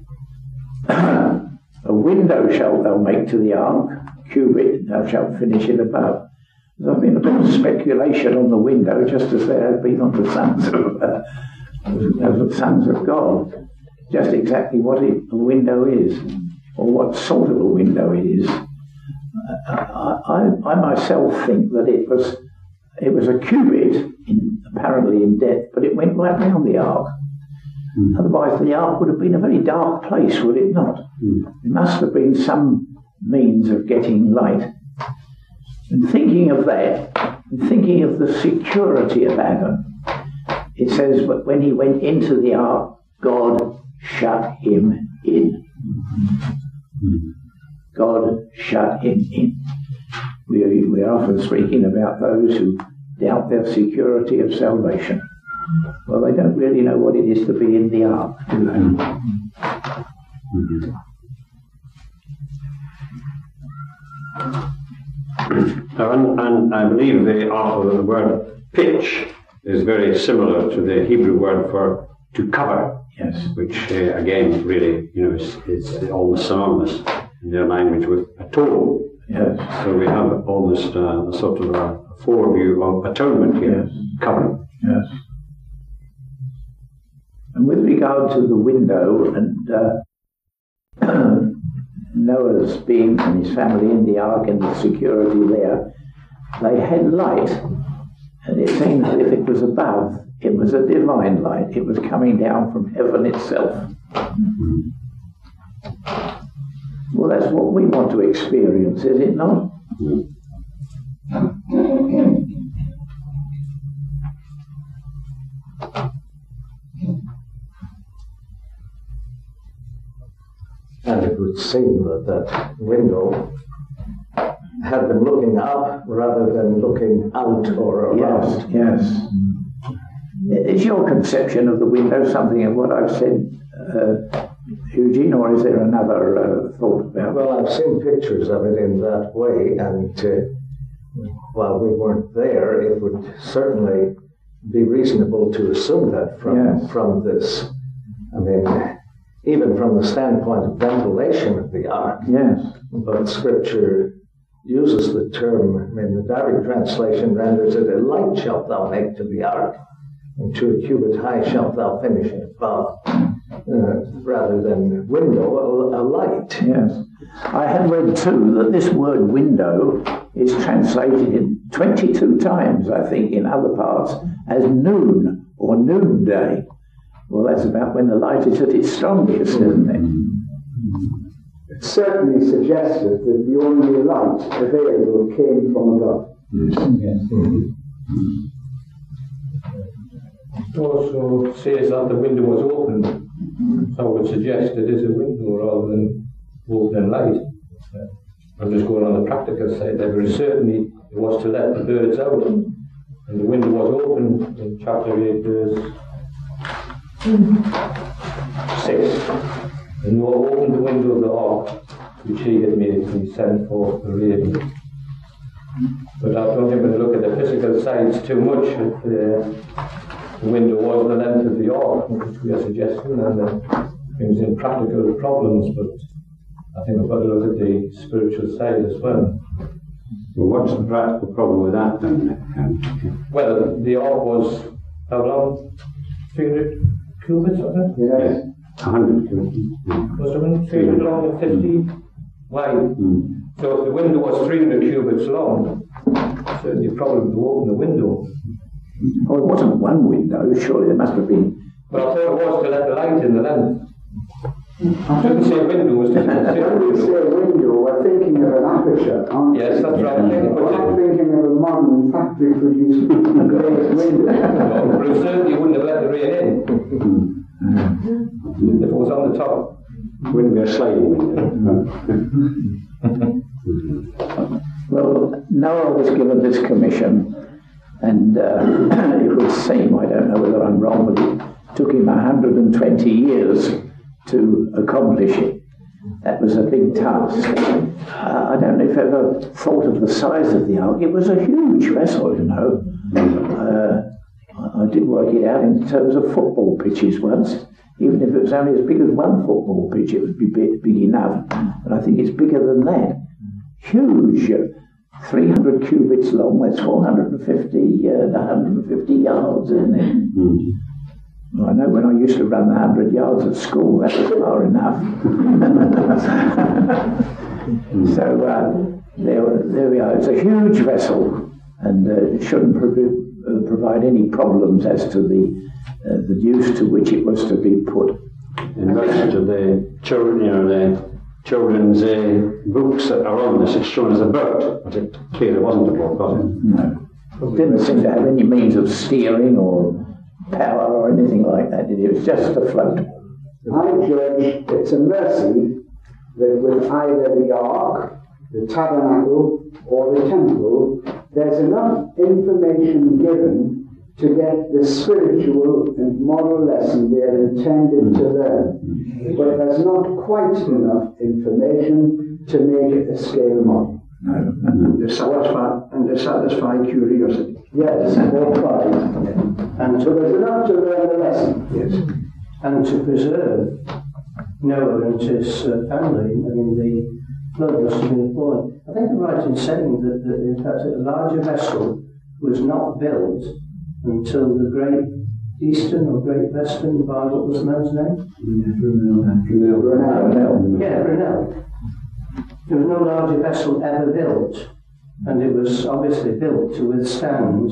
a window shalt thou make to the ark, cubit thou shalt finish it above. There's been a bit of speculation on the window, just as there has been on the sons of, uh, of the sons of God, just exactly what it, a window is, or what sort of a window it is. I, I, I myself think that it was it was a cubit, in, apparently in depth, but it went right round the ark. Mm. Otherwise, the ark would have been a very dark place, would it not? Mm. There must have been some means of getting light. And thinking of that, and thinking of the security of Adam, it says that when he went into the ark, God shut him in. Mm. God shut him in. We, we are often speaking about those who doubt their security of salvation. Well, they don't really know what it is to be in the ark, do they? Mm-hmm. And, and I believe the author of the word pitch is very similar to the Hebrew word for to cover. Yes. Which uh, again, really, you know, is, is almost synonymous in their language with atone. Yes. So we have almost uh, a sort of a foreview of atonement here, yes. Covering. Yes. And with regard to the window and uh, Noah's being and his family in the ark and the security there, they had light, and it seemed that if it was above, it was a divine light. It was coming down from heaven itself. Mm-hmm. Well, that's what we want to experience, is it not? Mm-hmm. And it would seem that that window had been looking up rather than looking out or around. Yes, yes. Is your conception of the window something of what I've said, uh, Eugene, or is there another uh, thought about it? Well, I've seen pictures of it in that way, and uh, while we weren't there, it would certainly be reasonable to assume that from, yes. from this. I mean, even from the standpoint of ventilation of the ark. Yes. But Scripture uses the term, I mean, the direct translation renders it, a light shalt thou make to the ark, and to a cubit high shalt thou finish it above, uh, rather than window, a, a light. Yes. I had read too that this word window is translated twenty-two times, I think, in other parts, as noon or noonday. Well, that's about when the light is at its strongest, isn't it? It certainly suggested that the only light available came from above. Yes. Yes. Mm-hmm. It also says that the window was open, so I would suggest it is a window rather than open light. I'm just going on the practical side. There was certainly it was to let the birds out, and the window was open in chapter eight, verse six. And Noah opened the window of the ark, which he had made, and he sent forth the raven. But I don't think we'll look at the physical sides too much. The, the window was the length of the ark, which we are suggesting, and uh, brings in practical problems, but I think we've got to look at the spiritual side as well. Well, what's the practical problem with that then? Well, the ark was how long? three hundred cubits, was it? Yes. one hundred cubits. Was it three hundred long and fifty wide? Mm. So if the window was three hundred cubits long, certainly you probably would open the window. Oh, it wasn't one window, surely there must have been. But I thought it was to let the light in the length. I didn't say window, was it? When we say window, we're thinking of an aperture, aren't we? Yes, that's right. We're not thinking of a modern factory-produced glazed window. No, but it certainly wouldn't have let the rain in. If it was on the top. Wouldn't be a sliding window. Well, Noah was given this commission, and uh, it would seem, I don't know whether I'm wrong, but it took him one hundred twenty years to accomplish it. That was a big task. Uh, I don't know if you ever thought of the size of the ark. It was a huge vessel, you know. Uh, I, I did work it out in terms of football pitches once. Even if it was only as big as one football pitch, it would be big, big enough. But I think it's bigger than that. Huge. three hundred cubits long, that's four hundred fifty, uh, one hundred fifty yards, isn't it? Mm. Well, I know when I used to run the one hundred yards at school, that was far enough. So uh, there, there we are. It's a huge vessel, and uh, it shouldn't pro- uh, provide any problems as to the uh, the use to which it was to be put. In relation to the children, you know, the children's uh, books that are on this, it's shown as a boat, but it's clear it wasn't a boat, was it? No. It didn't seem to have any means of steering or power or anything like that. It was just a float. I judge it's a mercy that with either the ark, the tabernacle, or the temple, there's enough information given to get the spiritual and moral lesson we are intended to learn. But there's not quite enough information to make it a scale model. No. And to satisfy, and to satisfy curiosity. Yes, or pride. And so there's enough to learn the lesson. Yes. And to preserve Noah and his uh, family. I mean, the flood must have been appalling. I think I'm right in saying that, that in fact a larger vessel was not built until the Great Eastern or Great Western, by what was the man's name? Brunel. Brunel. Yeah, Brunel. There was no larger vessel ever built, and it was obviously built to withstand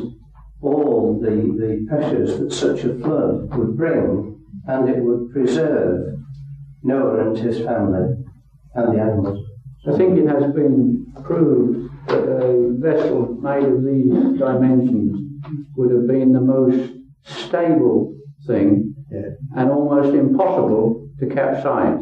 all the, the pressures that such a flood would bring, and it would preserve Noah and his family and the animals. I think it has been proved that a vessel made of these dimensions would have been the most stable thing, yeah, and almost impossible to capsize.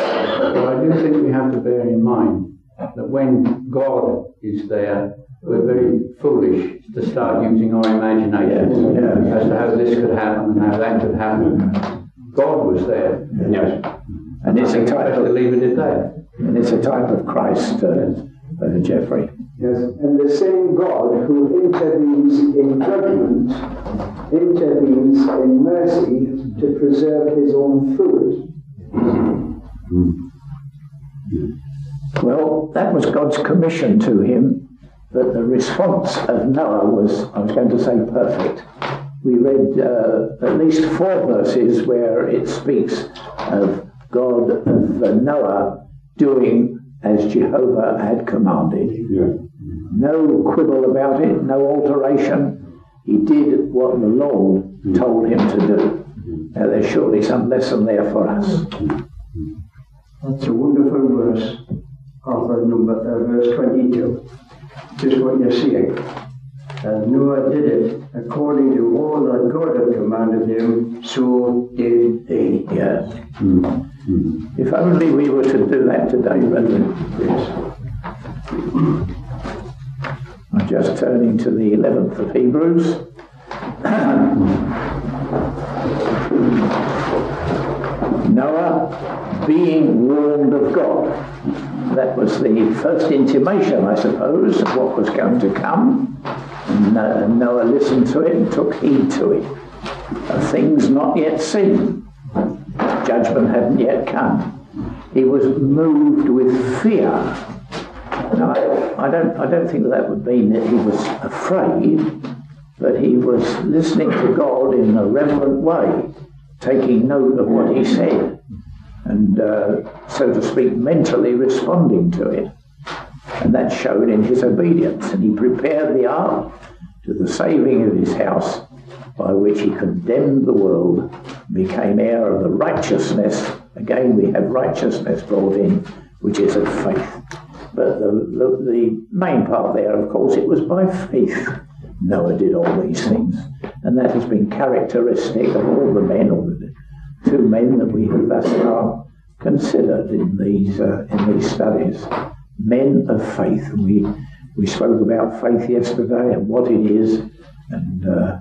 So I do think we have to bear in mind that when God is there, we're very foolish to start using our imagination, yeah, yeah, as to how this could happen and how that could happen. God was there. Yes. And it's a type of, to leave it at that. And it's a type of Christ, uh, yes. uh, Jeffrey. Yes, and the same God who intervenes in judgment intervenes in mercy to preserve his own through it. Well, that was God's commission to him, but the response of Noah was, I was going to say, perfect. We read uh, at least four verses where it speaks of God, of uh, Noah doing as Jehovah had commanded. Yeah. No quibble about it, no alteration. He did what the Lord mm. told him to do. Now there's surely some lesson there for us. That's a wonderful verse, Arthur, number, uh, verse twenty-two. Just what you're seeing. And Noah did it according to all that God had commanded him, so did he. Yes. Mm. Mm. If only we were to do that today, brethren. Yes. I'm just turning to the eleventh of Hebrews. Noah being warned of God. That was the first intimation, I suppose, of what was going to come. And Noah listened to it and took heed to it. Of things not yet seen. Judgment hadn't yet come. He was moved with fear. Now, I, I don't, I don't think that would mean that he was afraid, but he was listening to God in a reverent way, taking note of what he said, and uh, so to speak, mentally responding to it. And that showed in his obedience. And he prepared the ark to the saving of his house, by which he condemned the world, became heir of the righteousness. Again, we have righteousness brought in, which is of faith. But the, the, the main part there, of course, it was by faith Noah did all these things. And that has been characteristic of all the men, or the two men that we have thus far considered in these uh, in these studies. Men of faith. And we, we spoke about faith yesterday and what it is, and uh,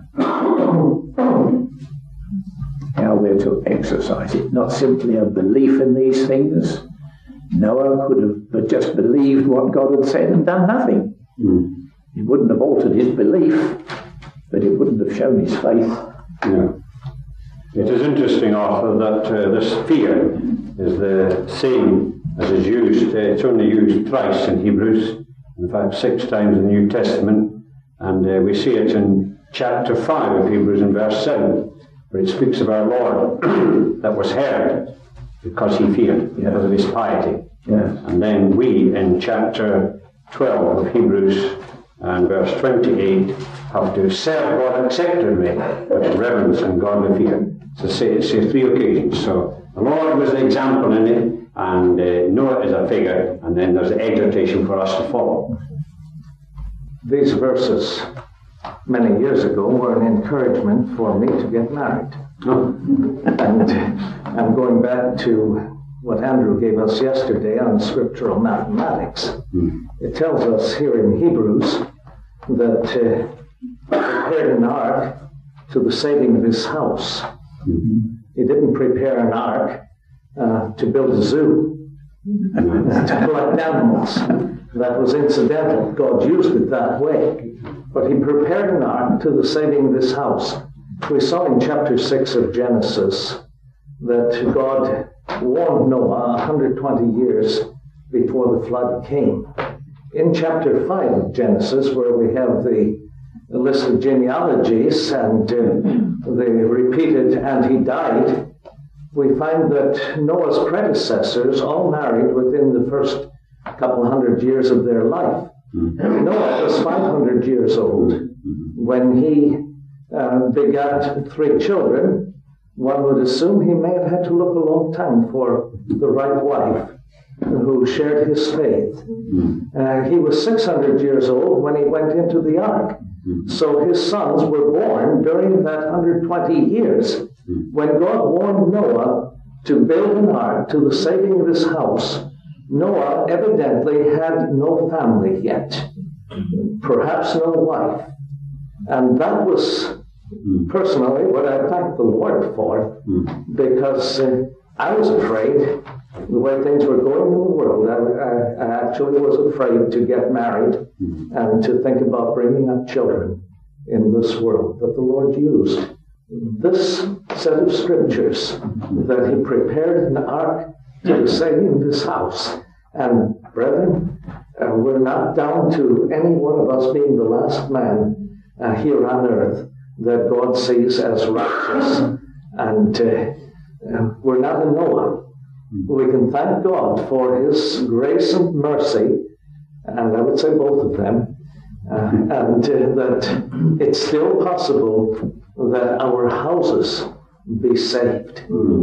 how we're to exercise it. Not simply a belief in these things. Noah could have but just believed what God had said and done nothing. Mm. It wouldn't have altered his belief, but it wouldn't have shown his faith. No. It is interesting, Arthur, that uh, this fear is the same as is used. Uh, it's only used thrice in Hebrews, in fact six times in the New Testament, and uh, we see it in chapter five of Hebrews in verse seven, where it speaks of our Lord that was heard because he feared, yeah. because of his piety. Yeah. And then we, in chapter twelve of Hebrews and verse twenty-eight, have to serve God acceptably with reverence and godly fear. So say, it's three occasions. So the Lord was the example in it, and uh, Noah is a figure, and then there's the exhortation for us to follow. These verses many years ago were an encouragement for me to get married. Oh. And I'm going back to what Andrew gave us yesterday on scriptural mathematics. Mm. It tells us here in Hebrews that uh, he prepared an ark to the saving of his house. Mm-hmm. He didn't prepare an ark uh, to build a zoo, to collect animals. That was incidental. God used it that way. But he prepared an ark to the saving of his house. We saw in chapter six of Genesis that God warned Noah one hundred twenty years before the flood came. In chapter five of Genesis, where we have the, the list of genealogies and uh, the repeated "and he died," we find that Noah's predecessors all married within the first couple hundred years of their life. Mm-hmm. Noah was five hundred years old when he uh, begat three children. One would assume he may have had to look a long time for the right wife who shared his faith. Uh, he was six hundred years old when he went into the ark. So his sons were born during that one hundred twenty years when God warned Noah to build an ark to the saving of his house. Noah evidently had no family yet, perhaps no wife. And that was personally what I thank the Lord for, because uh, I was afraid the way things were going in the world. I, I, I actually was afraid to get married and to think about bringing up children in this world. But the Lord used this set of scriptures that he prepared an ark to the saving of his house. And brethren, uh, we're not down to any one of us being the last man uh, here on earth that God sees as righteous. And uh, uh, we're not a Noah. We can thank God for his grace and mercy, and I would say both of them, uh, and uh, that it's still possible that our houses be saved.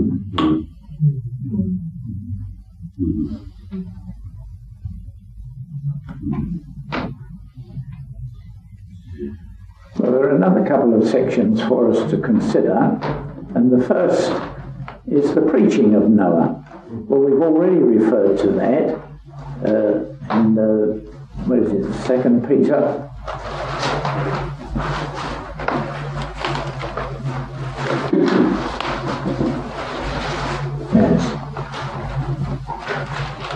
Well, there are another couple of sections for us to consider, and the first is the preaching of Noah. Well, we've already referred to that uh, in the, what is it, Second Peter. Yes.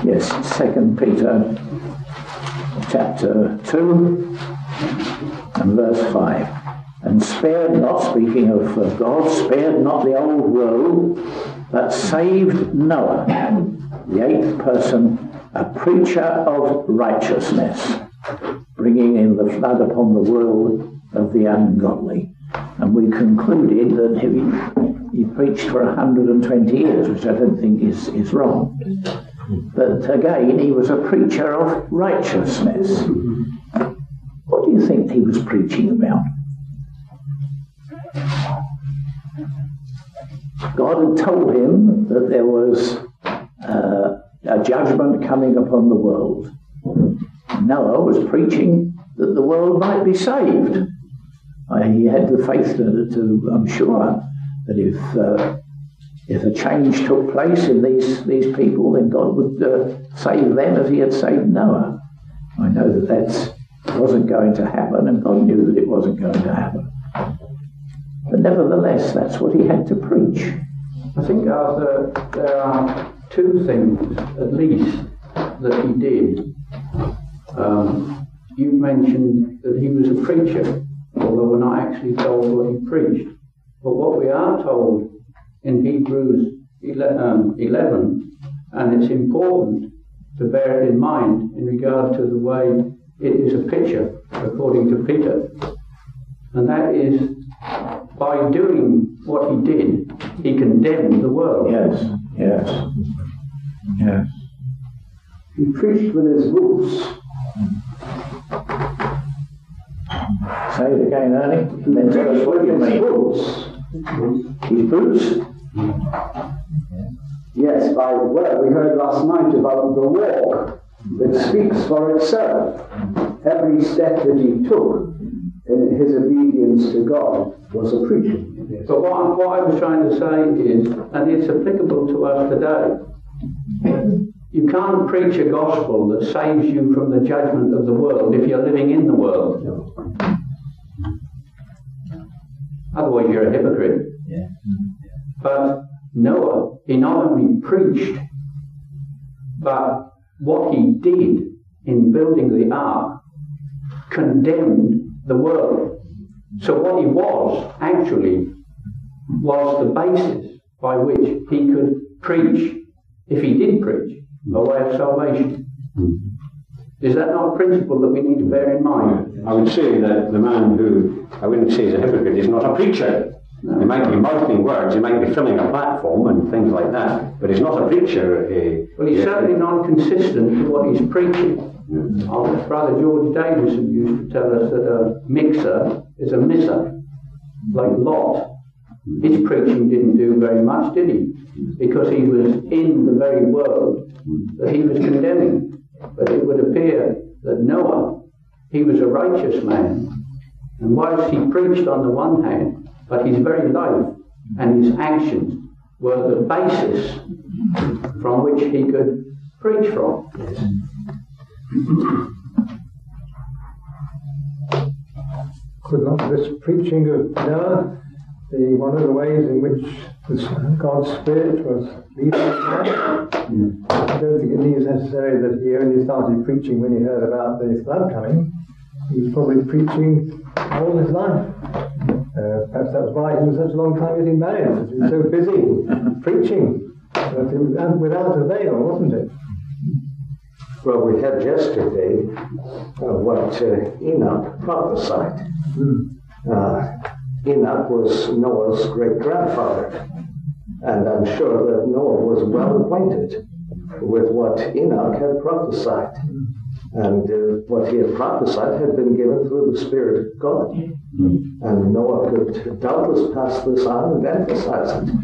Yes, Second Peter chapter two and verse five. And spared not, speaking of uh, God, spared not the old world, but saved Noah, the eighth person, a preacher of righteousness, bringing in the flood upon the world of the ungodly. And we concluded that he, he preached for one hundred twenty years, which I don't think is, is wrong. But again, he was a preacher of righteousness. What do you think he was preaching about? God had told him that there was uh, a judgment coming upon the world. Noah was preaching that the world might be saved. Uh, he had the faith to, to I'm sure, that if uh, if a change took place in these, these people, then God would uh, save them as he had saved Noah. I know that that wasn't going to happen, and God knew that it wasn't going to happen. But nevertheless, that's what he had to preach. I think, Arthur, there are two things, at least, that he did. Um, you mentioned that he was a preacher, although we're not actually told what he preached. But what we are told in Hebrews eleven, and it's important to bear it in mind in regard to the way it is a picture, according to Peter, and that is, by doing what he did, he condemned the world. Yes, yes, yes. He preached with his boots. Say it again, Ernie. And then tell us what you mean. Boots. His boots? Yes, by, well, we heard last night about the walk that speaks for itself. Every step that he took in his obedience to God was a preaching. But what, I- what I was trying to say is, and it's applicable to us today, you can't preach a gospel that saves you from the judgment of the world if you're living in the world. Otherwise you're a hypocrite. Yeah. But Noah, he not only preached, but what he did in building the ark condemned the world. So what he was, actually, was the basis by which he could preach, if he did preach, a way of salvation. Is that not a principle that we need to bear in mind? I would say that the man who, I wouldn't say is a hypocrite, is not a preacher. No. He might be mouthing words, he might be filling a platform and things like that, but he's not a preacher. Uh, Well, he's yeah. certainly not consistent with what he's preaching. Yeah. Our brother George Davison used to tell us that a mixer is a misser, like Lot. His preaching didn't do very much, did he? Because he was in the very world that he was condemning. But it would appear that Noah, he was a righteous man. And whilst he preached on the one hand, but his very life and his actions were the basis from which he could preach from. Could not this preaching of Noah be one of the ways in which this, God's Spirit was leading him? I don't think it is necessary that he only started preaching when he heard about the flood coming. He was probably preaching all his life. Uh, perhaps that was why he was such a long time getting married, because he was so busy preaching. But it was without avail, wasn't it? Well, we had yesterday uh, what uh, Enoch prophesied. Mm. Uh, Enoch was Noah's great-grandfather, and I'm sure that Noah was well acquainted with what Enoch had prophesied. And uh, what he had prophesied had been given through the Spirit of God. Mm. And Noah could doubtless pass this on and emphasize it.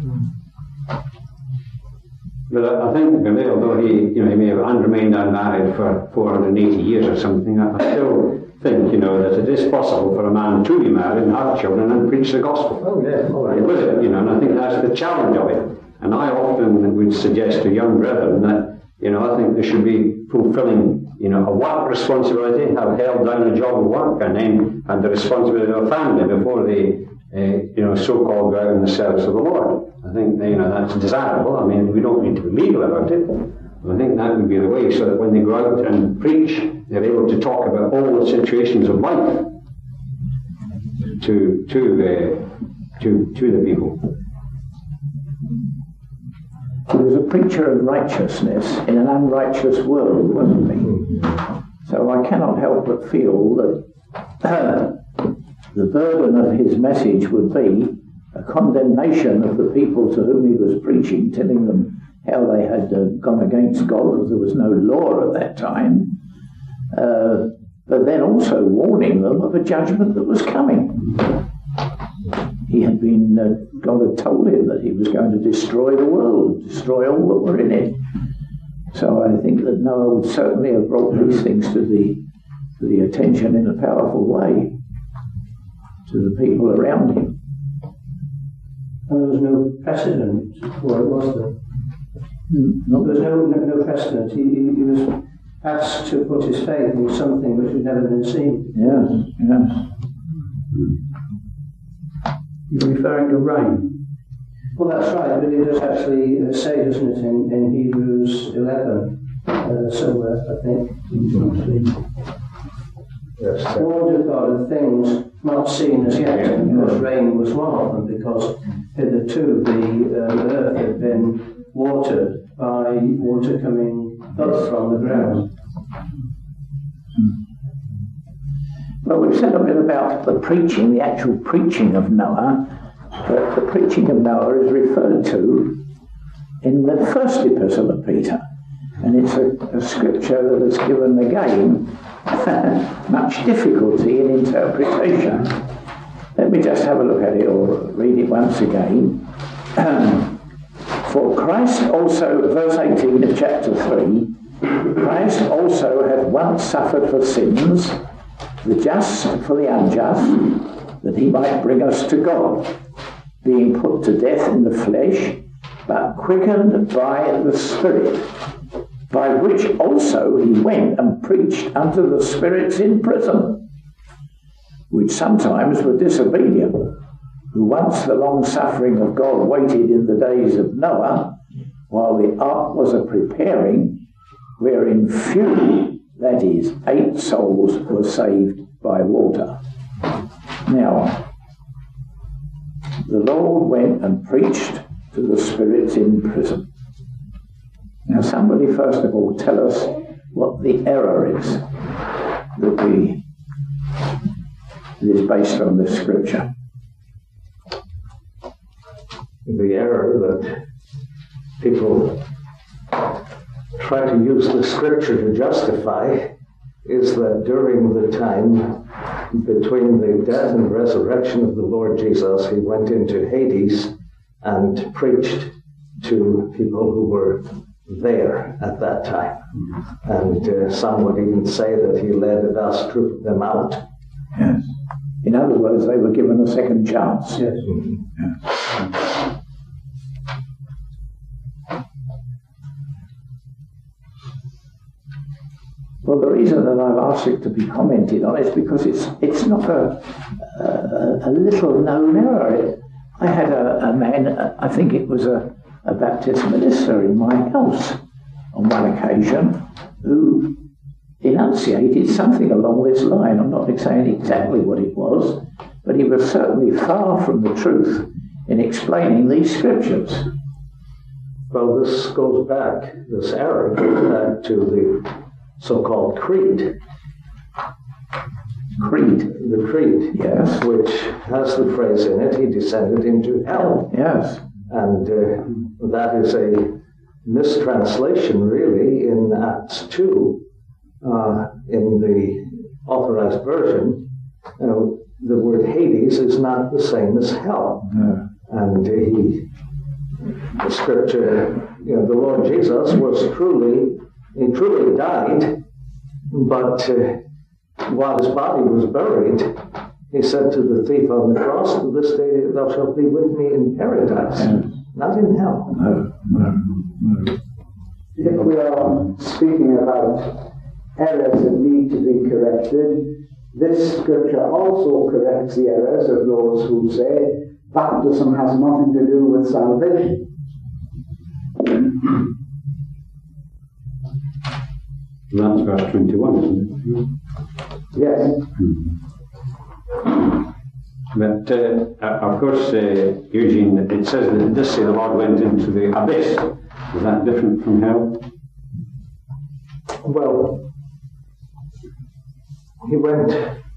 But I think Billy, although he, you know, he may have remained unmarried for four hundred eighty years or something, I still think, you know, that it is possible for a man to be married and have children and preach the gospel. Oh, yes. Oh, It was it, you know, and I think that's the challenge of it. And I often would suggest to young brethren that, you know, I think they should be fulfilling, you know, a work responsibility, have held down a job of work, and then and the responsibility of a family before they, uh, you know, so-called go out in the service of the Lord. I think, you know, that's desirable. I mean, we don't need to be legal about it, And I think that would be the way, so that when they go out and preach, they're able to talk about all the situations of life to to the to to the people. He was a preacher of righteousness in an unrighteous world, wasn't he? So I cannot help but feel that uh, the burden of his message would be a condemnation of the people to whom he was preaching, telling them how they had uh, gone against God because there was no law at that time, uh, but then also warning them of a judgment that was coming. He had been, uh, God had told him that he was going to destroy the world, destroy all that were in it. So I think that Noah would certainly have brought these things to the, to the attention in a powerful way to the people around him. And there was no precedent for it, was there? No. There was no, no, no precedent. He, he, he was asked to put his faith in something which had never been seen. Yes, yes. You're referring to rain? Well, that's right, but it does actually uh, say, doesn't it, in, in Hebrews eleven, uh, somewhere, I think. Yes. Warned of God of things not seen as yet, and of course rain was one of them, because hitherto the um, earth had been watered by water coming up from the ground. Well, we've said a bit about the preaching, the actual preaching of Noah, but the preaching of Noah is referred to in the first epistle of Peter, and it's a, a scripture that has given again much difficulty in interpretation. Let me just have a look at it or read it once again. For Christ also, verse eighteen of chapter three, Christ also hath once suffered for sins, the just for the unjust, that he might bring us to God, being put to death in the flesh, but quickened by the Spirit, by which also he went and preached unto the spirits in prison, which sometimes were disobedient, who once the long suffering of God waited in the days of Noah, while the ark was a preparing, wherein few, that is, eight souls, were saved by water. Now, the Lord went and preached to the spirits in prison. Now, somebody first of all tell us what the error is that we that is based on this scripture. The error that people try to use the scripture to justify is that during the time between the death and resurrection of the Lord Jesus, he went into Hades and preached to people who were there at that time. And uh, some would even say that he led a vast troop of them out. Yes. In other words, they were given a second chance. Yes. Mm-hmm. Yes. Well, the reason that I've asked it to be commented on is because it's it's not a a, a little known error. It, I had a, a man, I think it was a, a Baptist minister in my house on one occasion, who enunciated something along this line. I'm not saying exactly what it was, but he was certainly far from the truth in explaining these scriptures. Well, this goes back, this error goes back to the so-called creed. Creed? The creed, yes, which has the phrase in it, he descended into hell. Yes. And uh, that is a mistranslation, really, in Acts two, uh, in the Authorized Version. Uh, the word Hades is not the same as hell. No. And uh, he, the scripture, you know, the Lord Jesus was truly, he truly died, but uh, while his body was buried, he said to the thief on the cross, "To this day thou shalt be with me in paradise, yes. Not in hell." No, no, no. If we are speaking about errors that need to be corrected, this scripture also corrects the errors of those who say baptism has nothing to do with salvation. And that's verse twenty-one, isn't it? Yes. Hmm. But, uh, of course, uh, Eugene, it says that this say the Lord went into the abyss. Is that different from hell? Well, he went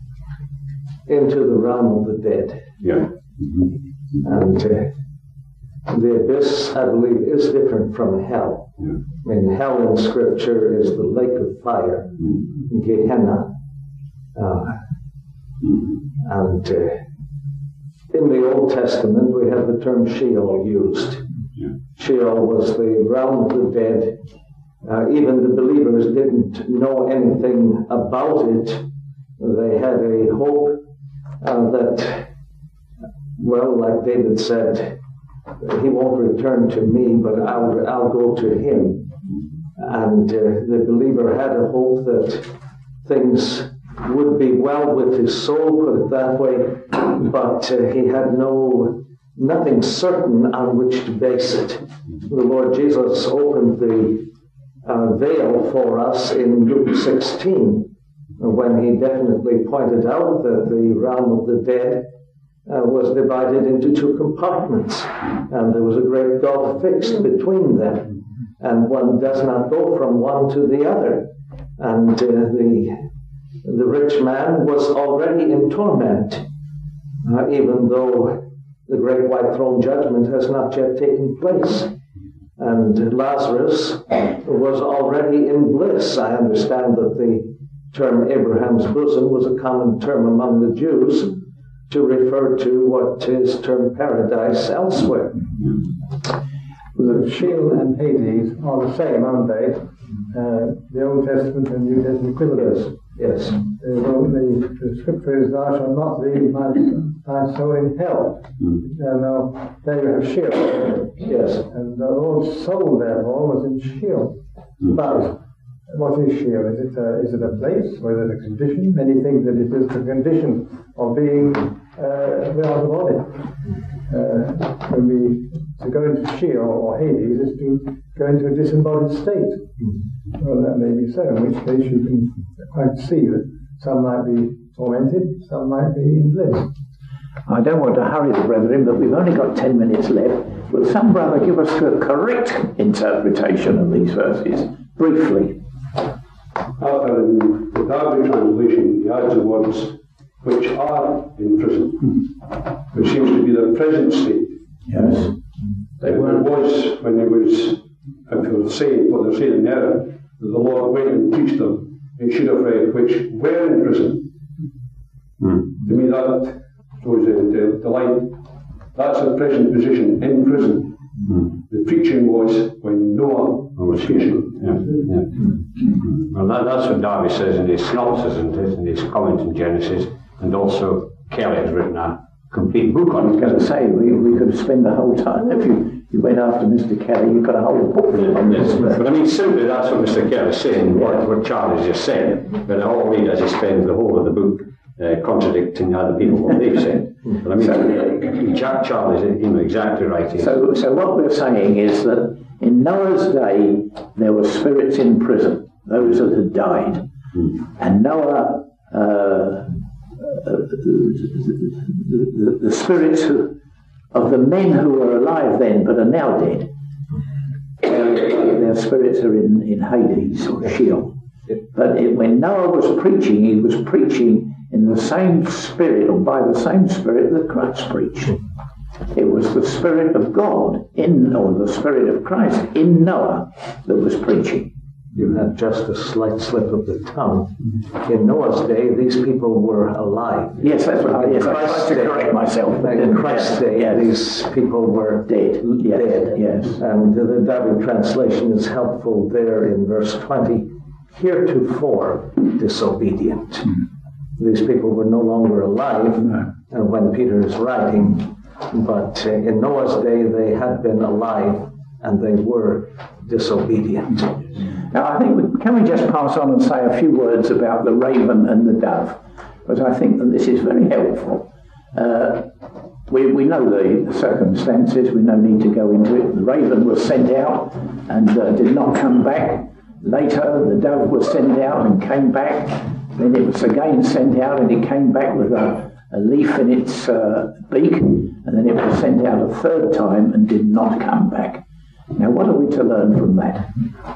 into the realm of the dead. Yeah. Mm-hmm. And uh, the abyss, I believe, is different from hell. Yeah. I mean, hell in Scripture is the lake of fire, mm-hmm. Gehenna. Uh, mm-hmm. And uh, in the Old Testament, we have the term Sheol used. Yeah. Sheol was the realm of the dead. Uh, even the believers didn't know anything about it. They had a hope uh, that, well, like David said, he won't return to me, but I'll, I'll go to him. And uh, the believer had a hope that things would be well with his soul, put it that way, but uh, he had no nothing certain on which to base it. The Lord Jesus opened the uh, veil for us in Luke sixteen, when he definitely pointed out that the realm of the dead uh, was divided into two compartments, and there was a great gulf fixed between them, and one does not go from one to the other. And uh, the The rich man was already in torment, uh, even though the great white throne judgment has not yet taken place. And Lazarus was already in bliss. I understand that the term Abraham's bosom was a common term among the Jews to refer to what is termed paradise elsewhere. The Sheol and Hades are the same, aren't they? Uh, the Old Testament and New Testament equivalents. Yes. Uh, well, the, the scripture is, thou shalt not leave my, thy soul in hell. Mm. And now, there you have Sheol. Yes. And the Lord's soul, therefore, was in Sheol. Mm. But what is Sheol? Is it, a, is it a place, or is it a condition? Many think that it is the condition of being uh, without a body. Uh, when we, to go into Sheol or Hades is to go into a disembodied state. Mm. Well, that may be so, in which case you can quite see that some might be tormented, some might be in bliss. I don't want to hurry the brethren, but we've only got ten minutes left. Will some brother give us the correct interpretation of these verses, briefly? After in the Darby translation, he adds the words, which are in prison, which seems to be their present state. Yes. They were. It was when it was, if they were saying what they're saying in error, that the Lord went and preached them, it should have read, which were in prison. Hmm. To me, that shows the, the, the line. That's a present position, in prison. Hmm. The preaching was when Noah was preaching. Yeah. Yeah. Hmm. Well, that, that's what Darby says in his synopsis and in his comment in Genesis, and also Kelly has written a complete book on it. I was going to say, we, we could spend the whole time, if you, you went after Mister Kelly, you've got a whole book on this. But I mean, simply that's what Mister Kelly is saying, what, what Charles just said. But all he does is spend the whole of the book uh, contradicting other people, what they've said. But I mean, so, Jack Charles is you know, exactly right here. So, so what we're saying is that in Noah's day, there were spirits in prison, those that had died. Hmm. And Noah... Uh, Uh, the, the, the spirits who, of the men who were alive then but are now dead, their, their spirits are in, in Hades or Sheol. But it, when Noah was preaching, he was preaching in the same spirit, or by the same spirit that Christ preached. It was the Spirit of God in, or the Spirit of Christ in Noah that was preaching. You had just a slight slip of the tongue. In Noah's day, these people were alive. Yes, that's what I, yes, I tried to correct myself. In Christ's day, yes. These people were dead. Yes. dead. Yes. And the Darby translation is helpful there in verse twenty. Heretofore disobedient. Mm-hmm. These people were no longer alive no. uh, when Peter is writing, but uh, in Noah's day, they had been alive and they were disobedient. Now, I think, we, can we just pass on and say a few words about the raven and the dove? Because I think that this is very helpful. Uh, we, we know the, the circumstances, we no need to go into it. The raven was sent out and uh, did not come back. later the dove was sent out and came back. Then it was again sent out and it came back with a, a leaf in its uh, beak. And then it was sent out a third time and did not come back. Now what are we to learn from that?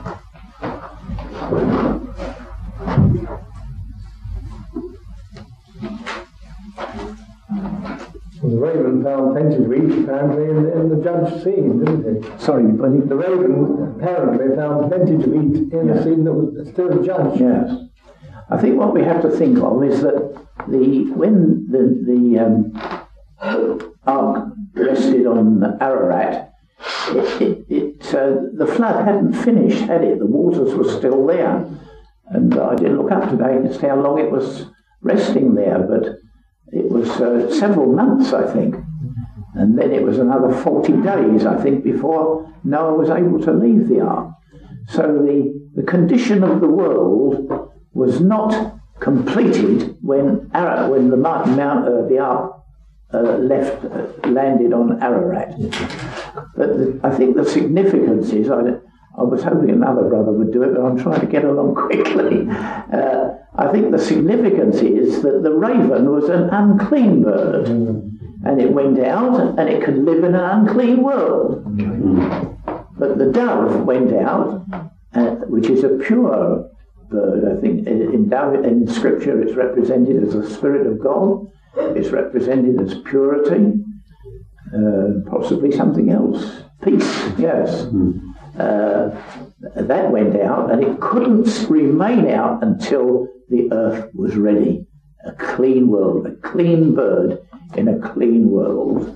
Well, the raven found plenty to eat, apparently, in, in the judge's scene, didn't he? Sorry, buddy. The raven apparently found plenty to eat in yeah. the scene that was still judged. Yes. I think what we have to think of is that the when the, the um, ark rested on Ararat, it, it, it, uh, the flood hadn't finished, had it? The waters were still there. And I didn't look up today as to how long it was resting there, but it was uh, several months, I think. And then it was another forty days, I think, before Noah was able to leave the ark. So the, the condition of the world was not completed when Ara, when the mount, uh, the ark uh, left, uh, landed on Ararat. But the, I think the significance is, I, I was hoping another brother would do it, but I'm trying to get along quickly. Uh, I think the significance is that the raven was an unclean bird, and it went out and it could live in an unclean world. But the dove went out, uh, which is a pure bird. I think in, David, in Scripture it's represented as the Spirit of God. It's represented as purity, uh, possibly something else. Peace, yes. Uh, that went out, and it couldn't remain out until the earth was ready. A clean world, a clean bird in a clean world.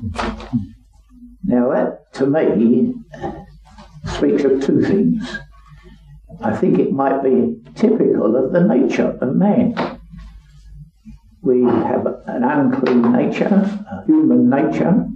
Now that, to me, speaks of two things. I think it might be typical of the nature of man. We have an unclean nature, a human nature,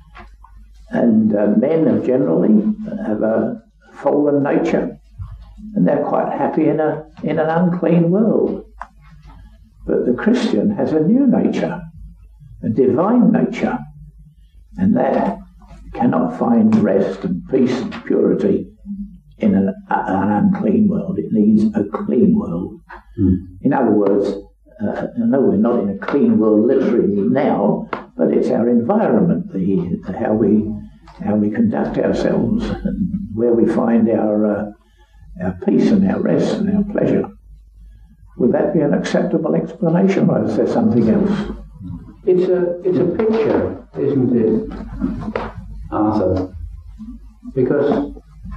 and uh, men have generally have a fallen nature, and they're quite happy in a in an unclean world. But the Christian has a new nature, a divine nature, and that cannot find rest and peace and purity in an, an unclean world. It needs a clean world. Mm. In other words, uh, I know we're not in a clean world literally now, but it's our environment, the, the how we how we conduct ourselves, and where we find our uh, our peace and our rest and our pleasure. Would that be an acceptable explanation, or is there something else? It's a it's a picture, isn't it, Arthur? Because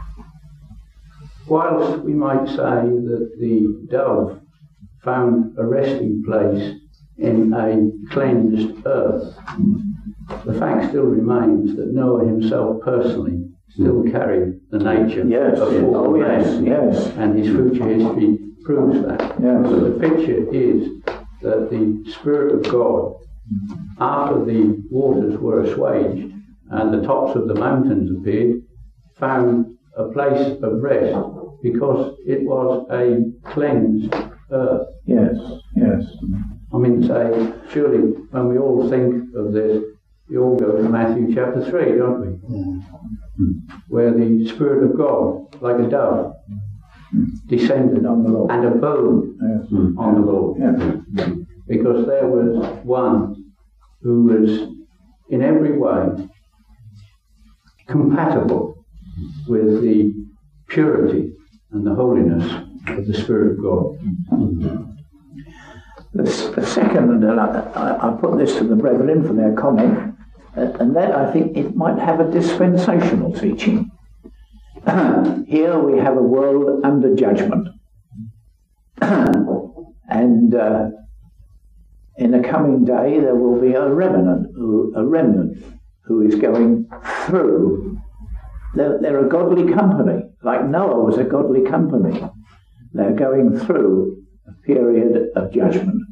whilst we might say that the dove found a resting place in a cleansed earth, the fact still remains that Noah himself personally still carried the nature yes, of yes. fallen Oh, yes, man, yes. and his future history proves that. Yes. So the picture is that the Spirit of God, after the waters were assuaged and the tops of the mountains appeared, found a place of rest because it was a cleansed earth. Yes, yes. I mean, say, surely when we all think of this, we all go to Matthew chapter three, don't we? Mm. Where the Spirit of God, like a dove, descended on the Lord and abode yes. on the Lord. Yes. Because there was one who was in every way compatible with the purity and the holiness of the Spirit of God. Mm-hmm. The, the second, and I, I put this to the brethren for their comment, uh, and that I think it might have a dispensational teaching. Here we have a world under judgment. And uh, in the coming day there will be a remnant, who, a remnant who is going through. They're, they're a godly company, like Noah was a godly company. They're going through a period of judgment.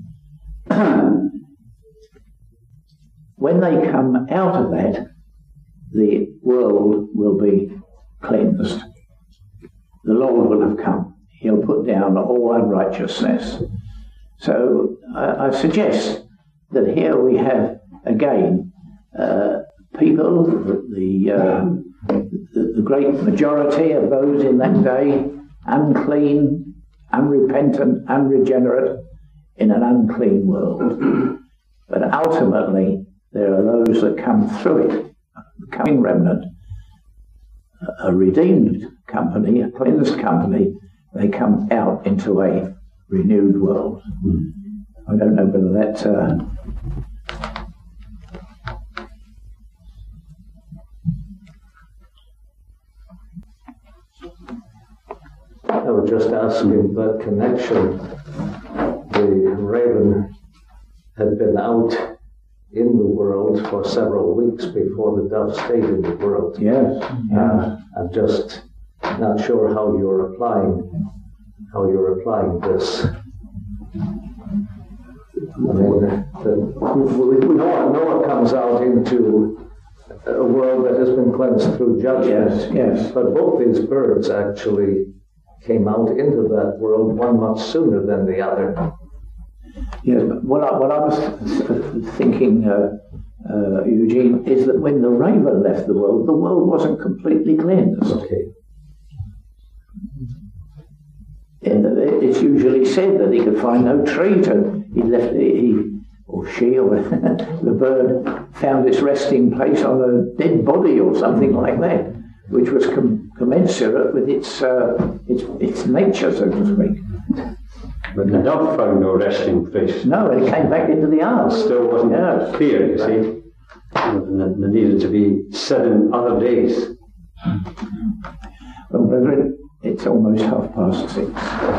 When they come out of that, the world will be cleansed. The Lord will have come. He'll put down all unrighteousness. So I, I suggest that here we have again uh, people, the, uh, the, the great majority of those in that day unclean, unrepentant, unregenerate in an unclean world. But ultimately, there are those that come through it, the coming remnant, a redeemed company, a cleansed company. They come out into a renewed world. I don't know whether that... Uh, I would just ask in that connection, the raven had been out in the world for several weeks before the dove stayed in the world. Yes. Uh, I'm just not sure how you're applying how you're applying this. I mean, the, Noah, Noah comes out into a world that has been cleansed through judgment. Yes, yes. But both these birds actually came out into that world, one much sooner than the other. Yes, but what I, what I was thinking, uh, uh, Eugene, is that when the raven left the world, the world wasn't completely cleansed. Okay. And it's usually said that he could find no tree to, he left, he, or she, or the bird found its resting place on a dead body or something like that, which was com- commensurate with its, uh, its its nature, so to speak. But the dove found no resting place. No, it came back into the ark. Still wasn't yes. clear, you see. And there needed to be seven other days. Well, brethren, it's almost half past six.